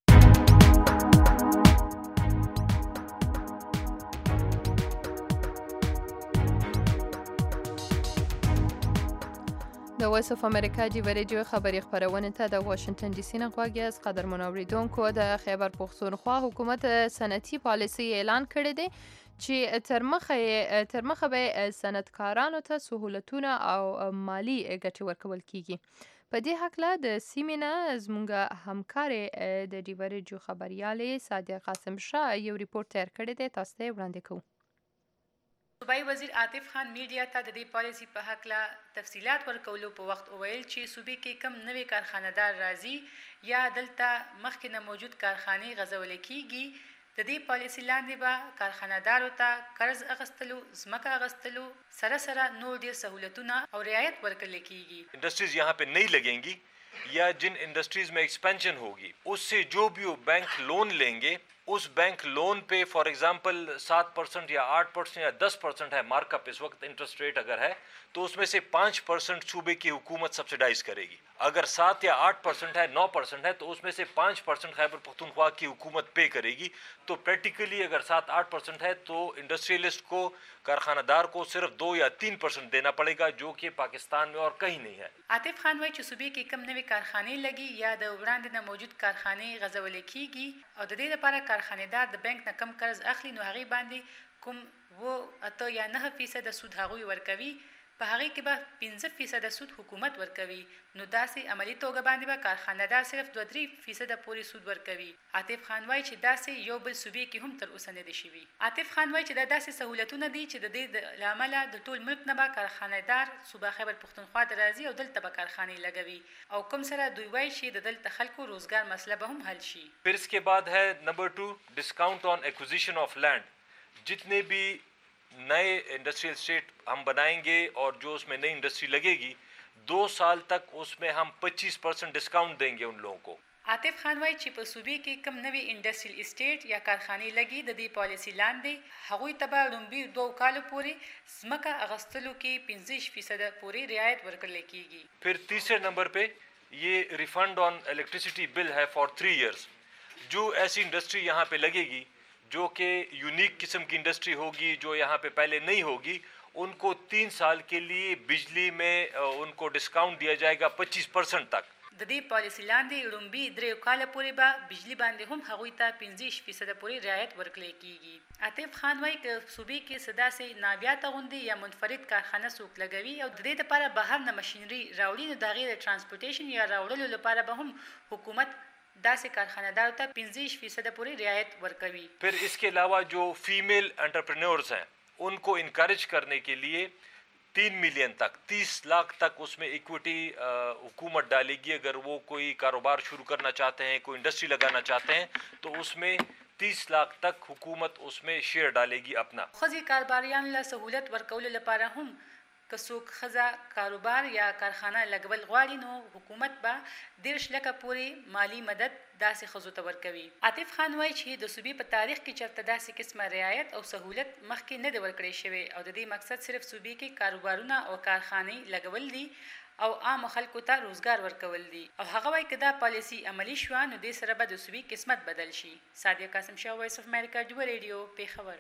د وایس اف امریکا ډیو رادیو خبری خبرونه ته د واشنگټن ډي سي نه غواړي از قدرمن اوریدونکو د خیبر پختونخوا حکومت صنعتي پالیسي اعلان کړی دی چې تر مخه به صنعتکارانو ته سہولتونه او مالی ګټې ورکول کیږي. په دې هکله د سیمې نه زموږ همکار د ډیو رادیو خبريالې صادق قاسم شاه یو ریپورت تیار کړی دی تاسو ته وړاندې کوو.
صوبایي وزیر عاطف خان میډیا ته د دې پالیسي په هکله تفصیلات ورکولو په وخت وویل چې صوبې کې کم نوې کارخانه‌دار راځي یا دلته مخکې نه موجود کارخانې غځول کیږي د دې پالیسي لاندې به کارخانه‌دارو ته قرض اخیستلو، ځمکه اخیستلو سره سره نور ډېر سہولتونه او رعایت ورکړل کیږي.
इंडस्ट्रीज यहाँ पे नहीं लगेंगी या जिन इंडस्ट्रीज में एक्सपेंशन होगी उससे जो भी वो बैंक लोन लेंगे उस बैंक लोन पे फॉर एग्जांपल 7% या 8% या 10% है मार्कअप इस वक्त इंटरेस्ट रेट अगर है तो उसमें से 5% सूबे की हुकूमत सब्सिडाइज करेगी. अगर 7 या 8% है, 9% है तो उसमें से 5% खैबर पख्तूनख्वा की हुकूमत पे करेगी. तो प्रैक्टिकली अगर 7-8% है तो इंडस्ट्रियलिस्ट को, कारखानादार को सिर्फ 2 या 3% देना पड़ेगा, जो कि पाकिस्तान में और कहीं नहीं है.
عاطف خان وایي چې صوبې کې کم نوې کارخانې لګي یا د وړاندې نه موجود کارخانې غځولې کیږي او د دې لپاره کارخانه‌دار د بانک نه کم قرض اخلي، نو هغې باندې کوم 8 یا 9% سود هغوی ورکوي، په هغې کې به 15% سود حکومت ورکوي. نو داسې عملی توګه باندې به کارخانه‌دار صرف 2-3% پورې سود ورکوي. عاطف خان وایي چې داسې یو بل صوبې کې هم تر اوسه نه دي شوي. عاطف خان وایي چې دا داسې سهولتونه دي چې د دې له امله د ټول ملک نه به کارخانه‌دار صوبه خیبر پښتونخوا ته راځي او دلته به کارخانې لګوي او کوم سره دوی وایي چې د دلته خلکو روزګار مسله به هم حل شي.
फिर इसके बाद है number 2 discount on acquisition of land. जितने भी नए इंडस्ट्रियल स्टेट हम बनाएंगे और जो उसमें नई इंडस्ट्री लगेगी 2 साल तक उसमें हम 25% डिस्काउंट देंगे उन लोगों को.
عاطف خان وایي چې په صوبې کې کم نوې انډستریل اسټیټ یا کارخانې لګي د دې پالیسي لاندې هغوی ته به لومړي 2 کالو پورې ځمکه اخیستلو کې 15% پورې رعایت ورکړل کیږي.
फिर तीसरे नंबर पे ये रिफंड ऑन इलेक्ट्रिसिटी बिल है फॉर 3 इयर्स. जो ऐसी इंडस्ट्री यहाँ पे लगेगी जो कि यूनिक किस्म की इंडस्ट्री होगी, जो यहाँ पे पहले नहीं होगी, उनको 3 साल के लिए बिजली में उनको डिस्काउंट दिया जाएगा 25% तक.
د دې پالیسي لاندې لومړي 3 کاله پورې به بجلی باندې هم هغوی ته 15% پورې رعایت ورکړل کیږي. عاطف خان وایي چې صوبې کې سداسې ناویاته غوندې یا منفرد کارخانه څوک لګوي او د دې لپاره بهر نه ماشینري راوړي، نو د هغې د ټرانسپورټیشن یا راوړلو لپاره به هم حکومت داسې کارخانه‌دارو ته 15% پورې رعایت ورکوي.
फिर इसके अलावा जो फीमेल एंटरप्रेन्योर्स हैं उनको इनकरेज करने के लिए 3 मिलियन तक 30 लाख तक उसमें इक्विटी हुकूमत डालेगी. अगर वो कोई कारोबार शुरू करना चाहते हैं, कोई इंडस्ट्री लगाना चाहते हैं तो उसमें 30 लाख तक हुकूमत उसमें शेयर डालेगी अपना.
ښځې کاروباریانو له سهولت ورکولو لپاره هم که څوک ښځه کاروبار یا کارخانه لګول غواړي نو حکومت به 10 لکه پورې مالی مدد داسې ښځو ته ورکوي. عاطف خان وایي چې د صوبې په تاریخ کې چېرته داسې قسمه رعایت او سهولت مخکې نه دی ورکړی شوی او د دې مقصد صرف صوبې کې کاروبارونه او کارخانې لګول دي او عام خلکو ته روزګار ورکول دي او هغه وایي که دا پالیسي عملي شوه نو دې سره به د صوبې قسمت بدل شي. سادیه قاسم شاه، وایس اف امریکا، ډوه ریډیو، پیښور.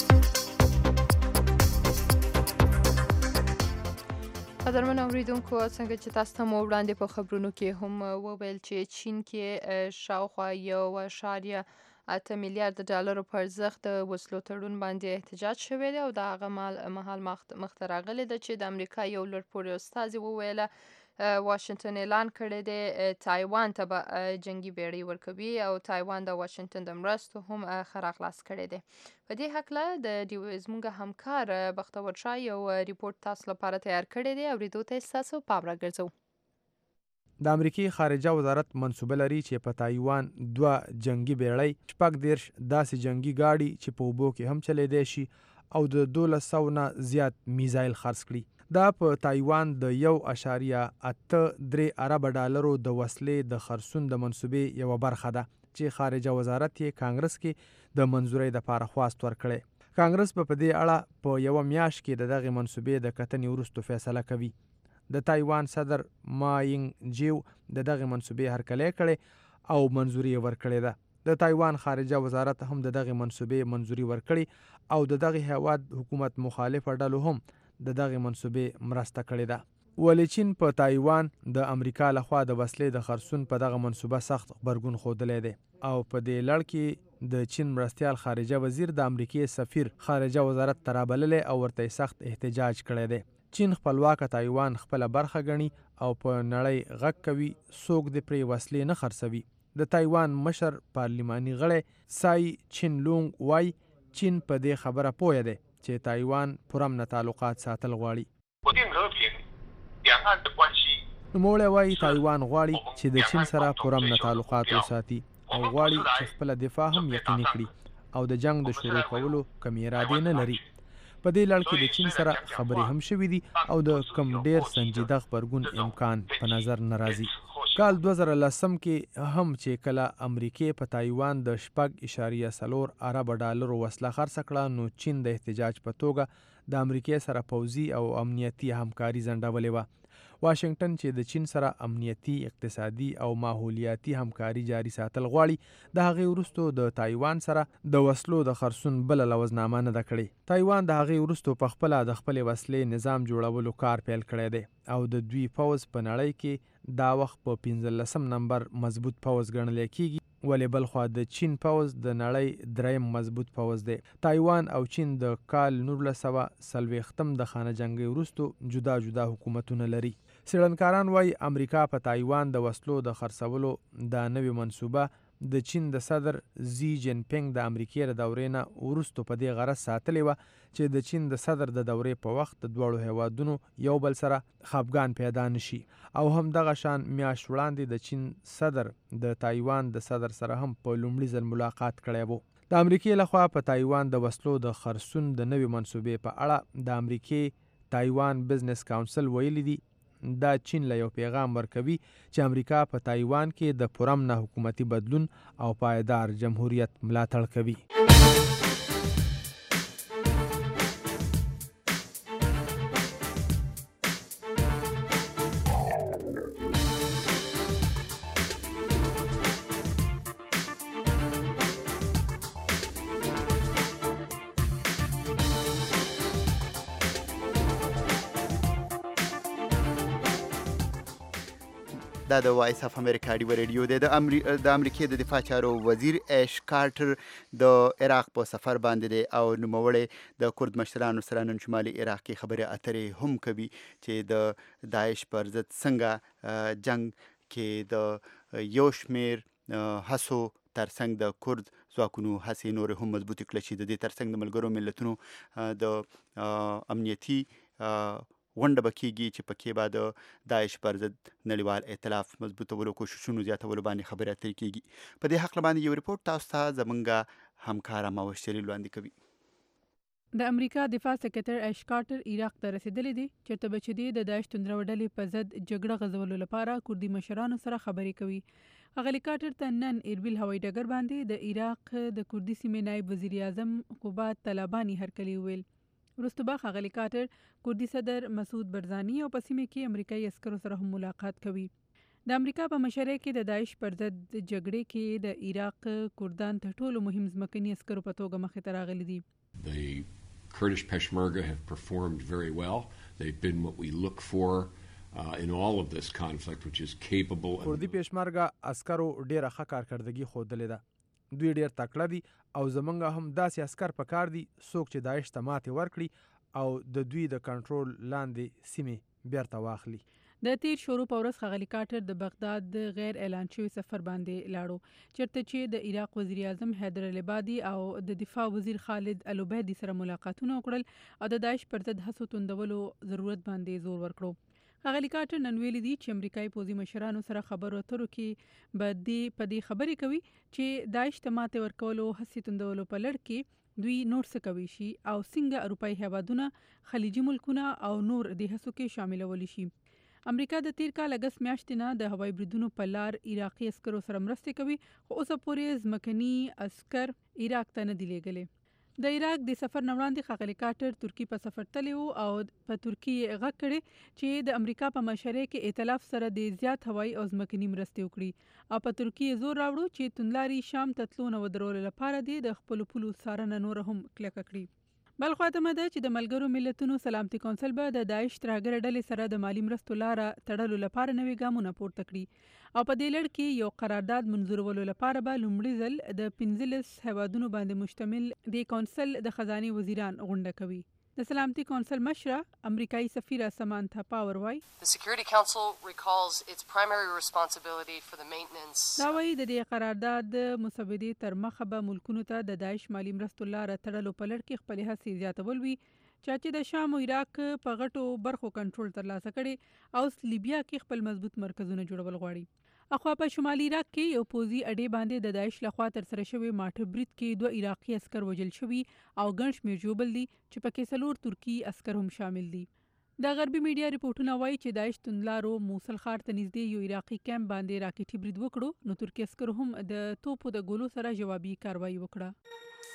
قدرمن اوریدونکو، څنګه چې تاسو ته مو وړاندې په خبرونو کې هم وویل چې چین کې شاوخوا 1.8 میلیارد ډالرو په ارزښت د وسلو تړون باندې احتجاج شوی دی او د هغه مهال مخته راغلی ده چې د امریکا یو لوړپوړي استازي وویله واشنگټن اعلان کړی دی تایوان ته به جنگي بیړۍ ورکوي او تایوان د واشنگټن د مرستو هم خراخلاص کړی دی. په دې هکله زموږ همکار بختور شاه یو ریپورت تاسو لپاره تیار کړی دی، اورېدو ته ستاسو پام راګرځو.
د امریکای خارجه وزارت منصوبه لري چې په تایوان 2 جنگي بیړۍ 14 داسې جنگي گاډي چې په اوبو کې هم چلیدای شي او د 1200 نه زیات میزایل خرڅ کړي. دا په تایوان د 1.83 ارب ډالرو د وسلې د خرڅون د منصوبې یو برخه ده چې خارجه وزارت یې کانګرس کې د منظورۍ لپاره خواست ورکړي. کانګرس په دې اړه په یو میاشت کې د دغه منصوبې د کتنې وروسته فیصله کوي. د تایوان صدر ما ینګ جیو د دغه منصوبې هرکلی کړي او منظوري ورکړې ده. د تایوان خارجه وزارت هم د دغه منصوبې منظوري ورکړي او د دغه هیواد حکومت مخالف ډلو هم د دغه منصوبې مرسته کړې ده. ولې چین په تایوان د امریکا لخوا د وسلې د خرڅون په دغه منصوبه سخت غبرګون ښودلی دی او په دې لړ کې د چین مرستیال خارجه وزیر د امریکای سفیر خارجه وزارت ته رابللی او ورته سخت احتجاج کړی دی. چین خپلواکه تایوان خپله برخه ګڼي او په نړۍ غږ کوي څوک د پرې وسلې نه خرڅوي. د تایوان مشر پارلماني غړی سای چین لونګ وای چین په دې خبره پوه دی چې تایوان پرامن تعلقات ساتل غواړي. نوموړی وایي تایوان غواړي چې د چین سره پرامن تعلقات وساتي او غواړي چې خپله دفاع هم یقیني کړي او د جنگ د شروع کولو کم ارادې نه لري. په دې لړ کې د چین سره خبرې هم شوې دي او د کم ډیر سنجیده خبرګون امکان په نظر نه راځي. کال 2010 کې هم چې کله امریکای په تایوان د 4.4 ارب ډالر وسله خرڅ کړه نو چین د احتجاج په توګه د امریکای سره پوځي او امنیتي همکاري ځنډولې وه. واشنگټن چې د چین سره امنیتي، اقتصادي او ماحولیاتي همکاري جاري ساتل غواړي، د هغې وروستو د تایوان سره د وسلو د خرڅون بله لوظنامه نه ده کړې. تایوان د هغې وروستو په خپله د خپلې وسلې نظام جوړولو کار پیل کړی دی او د دوی پوځ په نړۍ کې دا وخت په 15 نمبر مضبوط پوځ ګڼلی کیږي، ولې بلخوا د چین پوځ د نړۍ دریم مضبوط پوځ دی. تایوان او چین د کال 1940 د خانه جنګۍ وروستو جدا جدا حکومتونه لري. څېړنکاران وایي امریکا په تایوان د وسلو د خرڅولو دا نوې منصوبه د چین د صدر زی جین پینګ د امریکای د دورې نه وروستو په دې غرض ساتلې وه چې د چین د صدر د دورې په وخت د دواړو هیوادونو یو بل سره خپګان پیدا نشي. او هم دغه شان میاشت وړاندې د چین صدر د تایوان د صدر سره هم په لومړي ځل ملاقات کړی و. د امریکای لخوا په تایوان د وسلو د خرڅون د نوې منصوبې په اړه د امریکای تایوان بزنس کاونسل ویلي دي دا چین له یو پیغام ورکوي چې امریکا په تایوان کې د پرامنه حکومتي بدلون او پایدار جمهوریت ملاتړ کوي.
دا د وایس اف امریکا ډیو ریډیو دی. د امریکای د دفاع چارو وزیر ایش کارټر د عراق په سفر باندې دی او نوموړی د کرد مشرانو سره نن شمالي عراق کې خبرې اترې هم کوي چې د داعش پر ضد څنګه جنگ کې د یو شمیر هڅو ترڅنګ د کرد ځواکونو هڅې نور هم مضبوطې کړي چې د دې ترڅنګ د ملګرو ملتونو د امنیتي غونډه به کېږي چې پکې به د داعش پر ضد نړیوال ائتلاف مضبوطولو کوششونو زیاتولو باندې خبرې اترې کېږي. په دې هکله باندې یو ریپورټ تاسو ته زموږ همکاره ماوش جلیل وړاندې کوي.
د امریکا دفاع سکرټر ایش کارټر عراق ته رسیدلی دی چېرته به چې د داعش توندرو ډلې په ضد جګړه غځولو لپاره کردي مشرانو سره خبرې کوي. اغلی کارټر ته نن اربیل هوایي ډګر باندې د عراق د کردي سیمې نایب وزیر اعظم قبات طالباني هرکلی ویل. وروسته به ښاغلي کارټر کردي صدر مسعود برزاني او په سیمه کې امریکایي عسکرو سره هم ملاقات کوي. د امریکا په مشرۍ کې د داعش پر ضد جګړې کې د عراق کردان تر ټولو مهم ځمکني عسکرو په توګه مخې ته راغلي دي.
The Kurdish Peshmerga have performed very well. They've been what we look for in all of this conflict, which is capable.
کردي پېشمرګه عسکرو ډېره ښه کارکردګي ښودلې ده. دوی ډېر تکړه دي او زمونږ هم داسې عسکر په کار دي څوک چې داعش ته ماتې ورکړي او د دوی د کنټرول لاندې سیمې بیرته واخلي.
د تیر شروع په ورځ ښاغلي کارټر د بغداد د غیر اعلان شوي سفر باندې لاړو چېرته چې د عراق وزیر اعظم حیدر العبادي او د دفاع وزیر خالد العبیدي سره ملاقاتونه وکړل او د داعش پر ضد هڅو توندولو ضرورت باندې زور ورکړو. ښاغلي کارټر نن ویلي دي چې امریکایي پوځي مشرانو سره خبرو اترو کې به په دې خبرې کوي چې داعش ته ماتې ورکولو هڅې توندولو په لړ کې دوی نور څه کوي شي او څنګه اروپایي هیوادونه، خلیجي ملکونه او نور دې هڅو کې شاملولی شي. امریکا د تیر کال اګست میاشتې نه د هوایي بریدونو په لار عراقي عسکرو سره مرستې کوي خو اوسه پورې ځمکني عسکر عراق ته نه دي لیږلي. د عراق د سفر نه وړاندې ښاغلي کارټر ترکیې په سفر تللی و او په ترکیې غږ کړی چې د امریکا په مشرۍ کې ائتلاف سره د زیات هوایي او ځمکني مرستې وکړي او په ترکیې زور راوړو چې توندلاري شام ته تلو نه ودرولو لپاره د خپلو پولو څارنه نور هم کلکه کړي. بل خوا ته ده چې د ملګرو ملتونو سلامتي کونسل به د داعش ترهګره ډلې سره د مالي مرستو لاره تړلو لپاره نوي ګامونه پورته کړي او په دې لړ کې یو قرارداد منظورولو لپاره به لومړي ځل د 15 هیوادونو باندې مشتمل د کونسل د خزانه وزیران غونډه کوي. د سلامتي کونسل مشره امریکایي سفیره سمانتا پاور وایي
The Security Council recalls its primary responsibility for the maintenance.
دا وایي د دې قرارداد مسودې تر مخه به ملکونو ته د داعش مالي مرستو لاره تړلو په لړ کې خپلې هڅې زیاتول وي چې د شام او عراق په غټو برخو کنټرول ترلاسه کړي او لیبیا کې خپل مضبوط مرکزونه جوړول غواړي. اخوا په شمالي عراق کې یو پوځي اډې باندې د داعش لخوا ترسره شوی مارټر برید کې 2 عراقي عسكر وژل شوي او ګڼ شمېر ژوبل دي چې پکې 4 ترکی عسكر هم شامل دي. د غربي میډیا ریپورتونه وایي چې داعش توندلارو موصل ښار ته نږدې یو عراقي کیمپ باندې راکټي برید وکړو، نو ترکی عسکرو هم د توپو د ګولو سره جوابي کاروایی وکړه.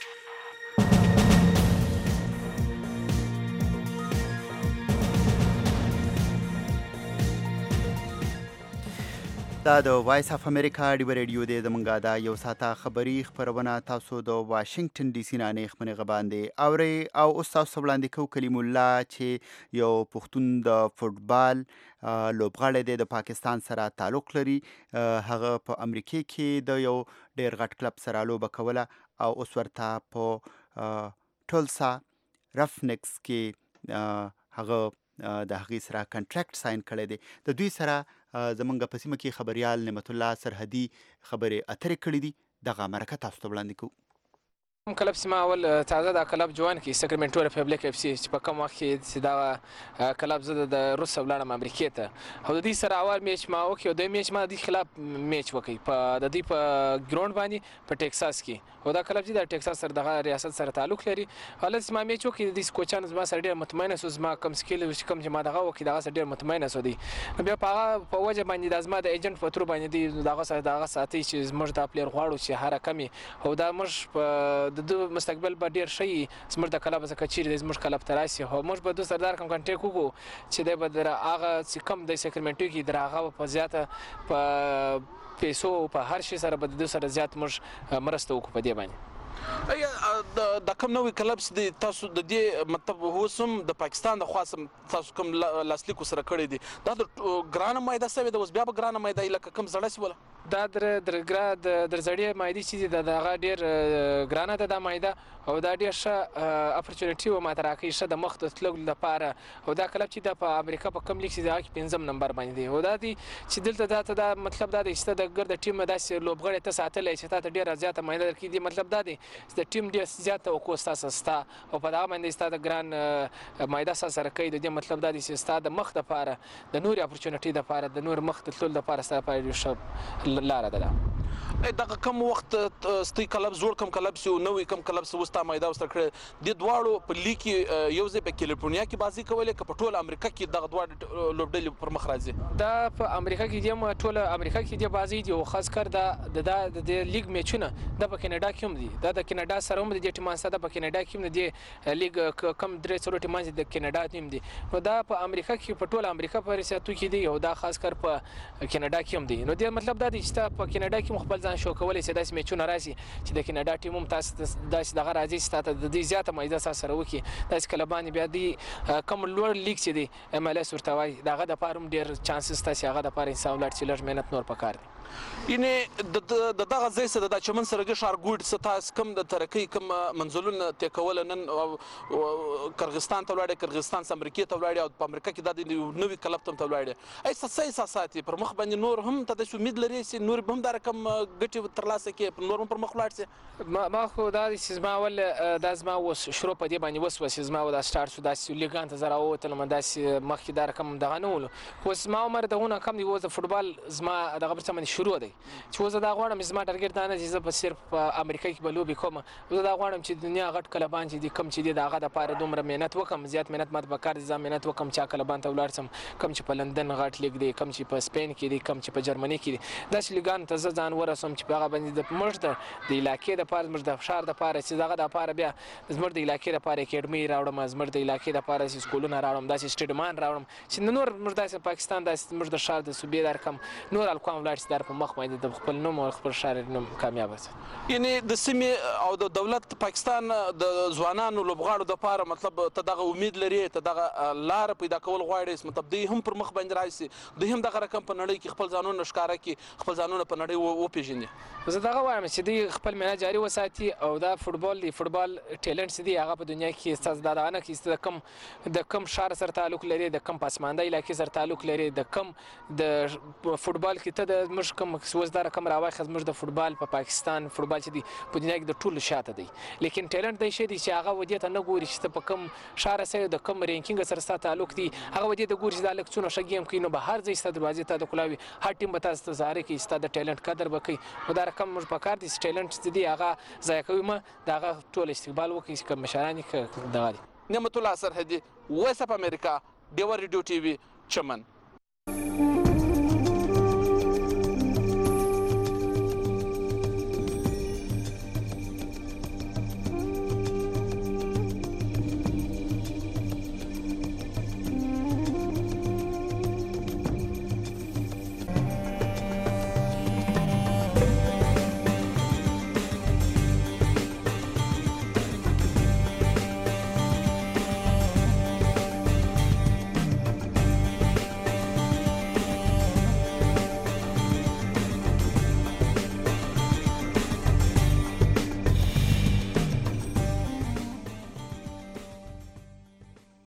دا د وایس اف امریکا ډیو ریډیو دی زمونږه دا یو ساته خبری خبرونه تاسو د واشنگټن ډي سي نه نه خبرونه غباندې اوري او اوس تاسو وړاندې کو کلیم الله چې یو پښتون د فوتبال لوبغاړی د پاکستان سره تعلق لري. هغه په امریکا کې د یو ډیر غټ کلب سره لوبه کوله او اوس ورته په ټولسا رفنکس کې هغه د هغې سره کنټراکټ ساين کړی دی. د دوی سره زمونږ په سیمه کې خبریال نعمت الله سرحدي خبرې اترې کړې دي. دغه مرکه تاسو ته وړاندې کوو.
کلب سیمه اول تازه دا کلب جوان کې ساکرامنټو ریپبلیک اف سی چې په کوم وخت کې دا کلب زده د روس ولاړم امریکا ته او د دې سره اول میچ ما وکړ او د میچ ما د خلاف میچ وکړ په د دې په ګراوند باندې په ټکساس کې او دا کلب چې د ټکساس سره د ریاست سره تعلق لري. ولې ما میچ وکړ د کوچان زما سره ډیر مطمئن اوس ما کم سکیل چې کم چې ما دغه وکړ دغه سره ډیر مطمئن اوس دی. بیا په وجه باندې د ازما د ایجنټ په تور باندې دغه سره دغه ساتي چې زموږ د پلیر غواړو چې هر کمی او دا موږ د مستقبل به ډیر شي زموږ د کلب زکه چیرې زموږ کلب تراسي هو موږ به د سردار کوم کنټیکټ وکړو چې د بدر هغه چې کم د ساکرامنټو کې دراغه په زیاته په پیسو په هر شي سره به د سره زیات موږ مرسته وکړو په دې باندې.
د کوم نوې کلبس د تاسو د دې مطلب هوسم د پاکستان د خاصم تاسو کوم لاسلیکو سره کړی دي دا د ګرانه مایده سوي د اوس بیا به ګرانه مایده لکه کوم زړه سی ولا
دا در زړې مایده چې د هغه ډیر ګرانه ده د مایده او دا ډیر ښه اپورچونټی و ماته راکې ښه د مخ ته تللو لپاره او دا کلب چې د په امریکا په کم لیګ کې د 5 نمبر باندې دی او دا دی چې دلته دا مطلب دا دی چې د ګرد ټیم داسې لوبغړی ته ساتلای چې ته ډیر زیاته مایده درکې دی مطلب دا دی د ټیم ډیر زیاته او کوستا سستا او په دا باندې ستاسو ګران مایده سره کوي د دې مطلب دا دی چې ستاسو د مخ لپاره د نور اپورچونټی لپاره د نور مخ ته تللو لپاره ستاسو لاره ده.
دغه کم وخت ستې کلب زوړ کم کلب سو نوې کم کلب سو وستا مایدا وسته کړ د دواړو په لیګ کې یو ځای په کالیفورنیا کې بازی کولې که په ټول امریکا کې دغه دواړو لوبډلې پر مخ راځي.
دا په امریکا کې د ټول امریکا کې د بازی دی او خاص کر د لیګ میچونه د په کینیډا کې هم دي د کینیډا سره هم د ټیمان سره په کینیډا کې هم د لیګ کم درې څلور ټیمان د کینیډا ټیم دي نو دا په امریکا کې په ټول امریکا په ریاستو کې دی او دا خاص کر په کینیډا کې هم دي نو د مطلب دا دی چې په کینیډا کې خپل ځان شو کولای چې داسې میچونه راشي چې د کینیډا ټیم هم تاسو داسې دغه راځي چې تاسو د دې زیاته مایده سره وکي داسې کلبان بیا دی کوم لوړ لیګ چې دی ام ال اس ورته وای دغه د پاره ډیر چانسز تاسو هغه د پاره انسان لړ چې لږ مهنت نور پکار دی.
یعنی د دغه ځای سره د چمن سره ګ شارګوډ ستاس کم د ترقی کم منزلونه تکول نن قرغستان ته ولاړ قرغستان سم امریکا ته ولاړ او په امریکا کې د نوې کلب ته ولاړ ای ساساتي پر مخ باندې نور هم ته د امید لري چې نور هم د رقم ګټي ترلاسه کې نور هم پر مخ ولاړ شي.
ما خو دا چې زما ول د زما وس شروع په دې باندې وس زما د سٹارټ شو داسې لیګان ته زرا او تل مداسې مخکې د رقم دغه نه ول خو زما عمر دغه کم دی وز فوتبال زما دغه پر څه شروع دی چې وزه دا غواړم زما ټارګټ دا نه چې په صرف په امریکا کې بلوبي کوم وزه دا غواړم چې دنیا غټ کلبان چې دي کم چې دي دغه د پاره دومره مهنت وکم زیات مهنت مت بکار ځم مهنت وکم چې کلبان ته ولاړ سم کم چې په لندن غټ لیګ دی کم چې په سپین کې دی کم چې په جرمني کې دی داسې لیګان ته ځان ورسوم چې هغه باندې د مرده د علاقې د پاره مرده فشار د پاره چې دغه د پاره بیا د مرده علاقې د پاره اکیډمي راوړم از مرده علاقې د پاره سکولونه راوړم داسې سټډمان راوړم چې نور مرده پاکستان د مرده شهر د صوبې در کم نور الکوام ولاړ در په مخ باندې د خپل نوم او خپل شهر نوم کامیاب شي.
یعنی د سیمې او د دولت پاکستان د ځوانانو لوبغاړو د پاره مطلب ته دغه امید لري ته دغه لار پیدا کول غواړي مطلب دوی هم پر مخ باندې راشي دوی هم دغه رقم په نړۍ کې خپل ځانونه ښکارا کې خپل ځانونه په نړۍ وپیژني.
زه دغه وایم چې دوی خپل مهنت جاري وساتي او دا فوتبال ټیلنټس دي هغه په دنیا کې استاز دادانه کې د کم شهر سره تعلق لري د کم پسمانده علاقې سره تعلق لري د کم د فوتبال کې ته د مش کوم وزدار کم راوخ زموږ د فوتبال په پاکستان فوتبال چې دی په دنیا کې د ټولو شاته دی لیکن ټیلنت دی شي چې هغه ودی ته نه ګوري چې په کم شاره سره د کم رینکینګ سره ستاسو تعلق دی هغه ودی د ګوري چې د لکڅونو شګیم کینو به هر ځای ستاسو دروازې ته د کلاوي هر ټیم به تاسو ته زاره کې ستاسو د ټیلنت قدر وکړي نو دا رقم موږ په کار دي ټیلنت چې دی هغه ځای کوي ما دا هغه ټول استقبال وکړي چې مشران کې دغه
نعمت الله سرحدي وایس اف امریکا ډیور ریډیو ټي وي چمن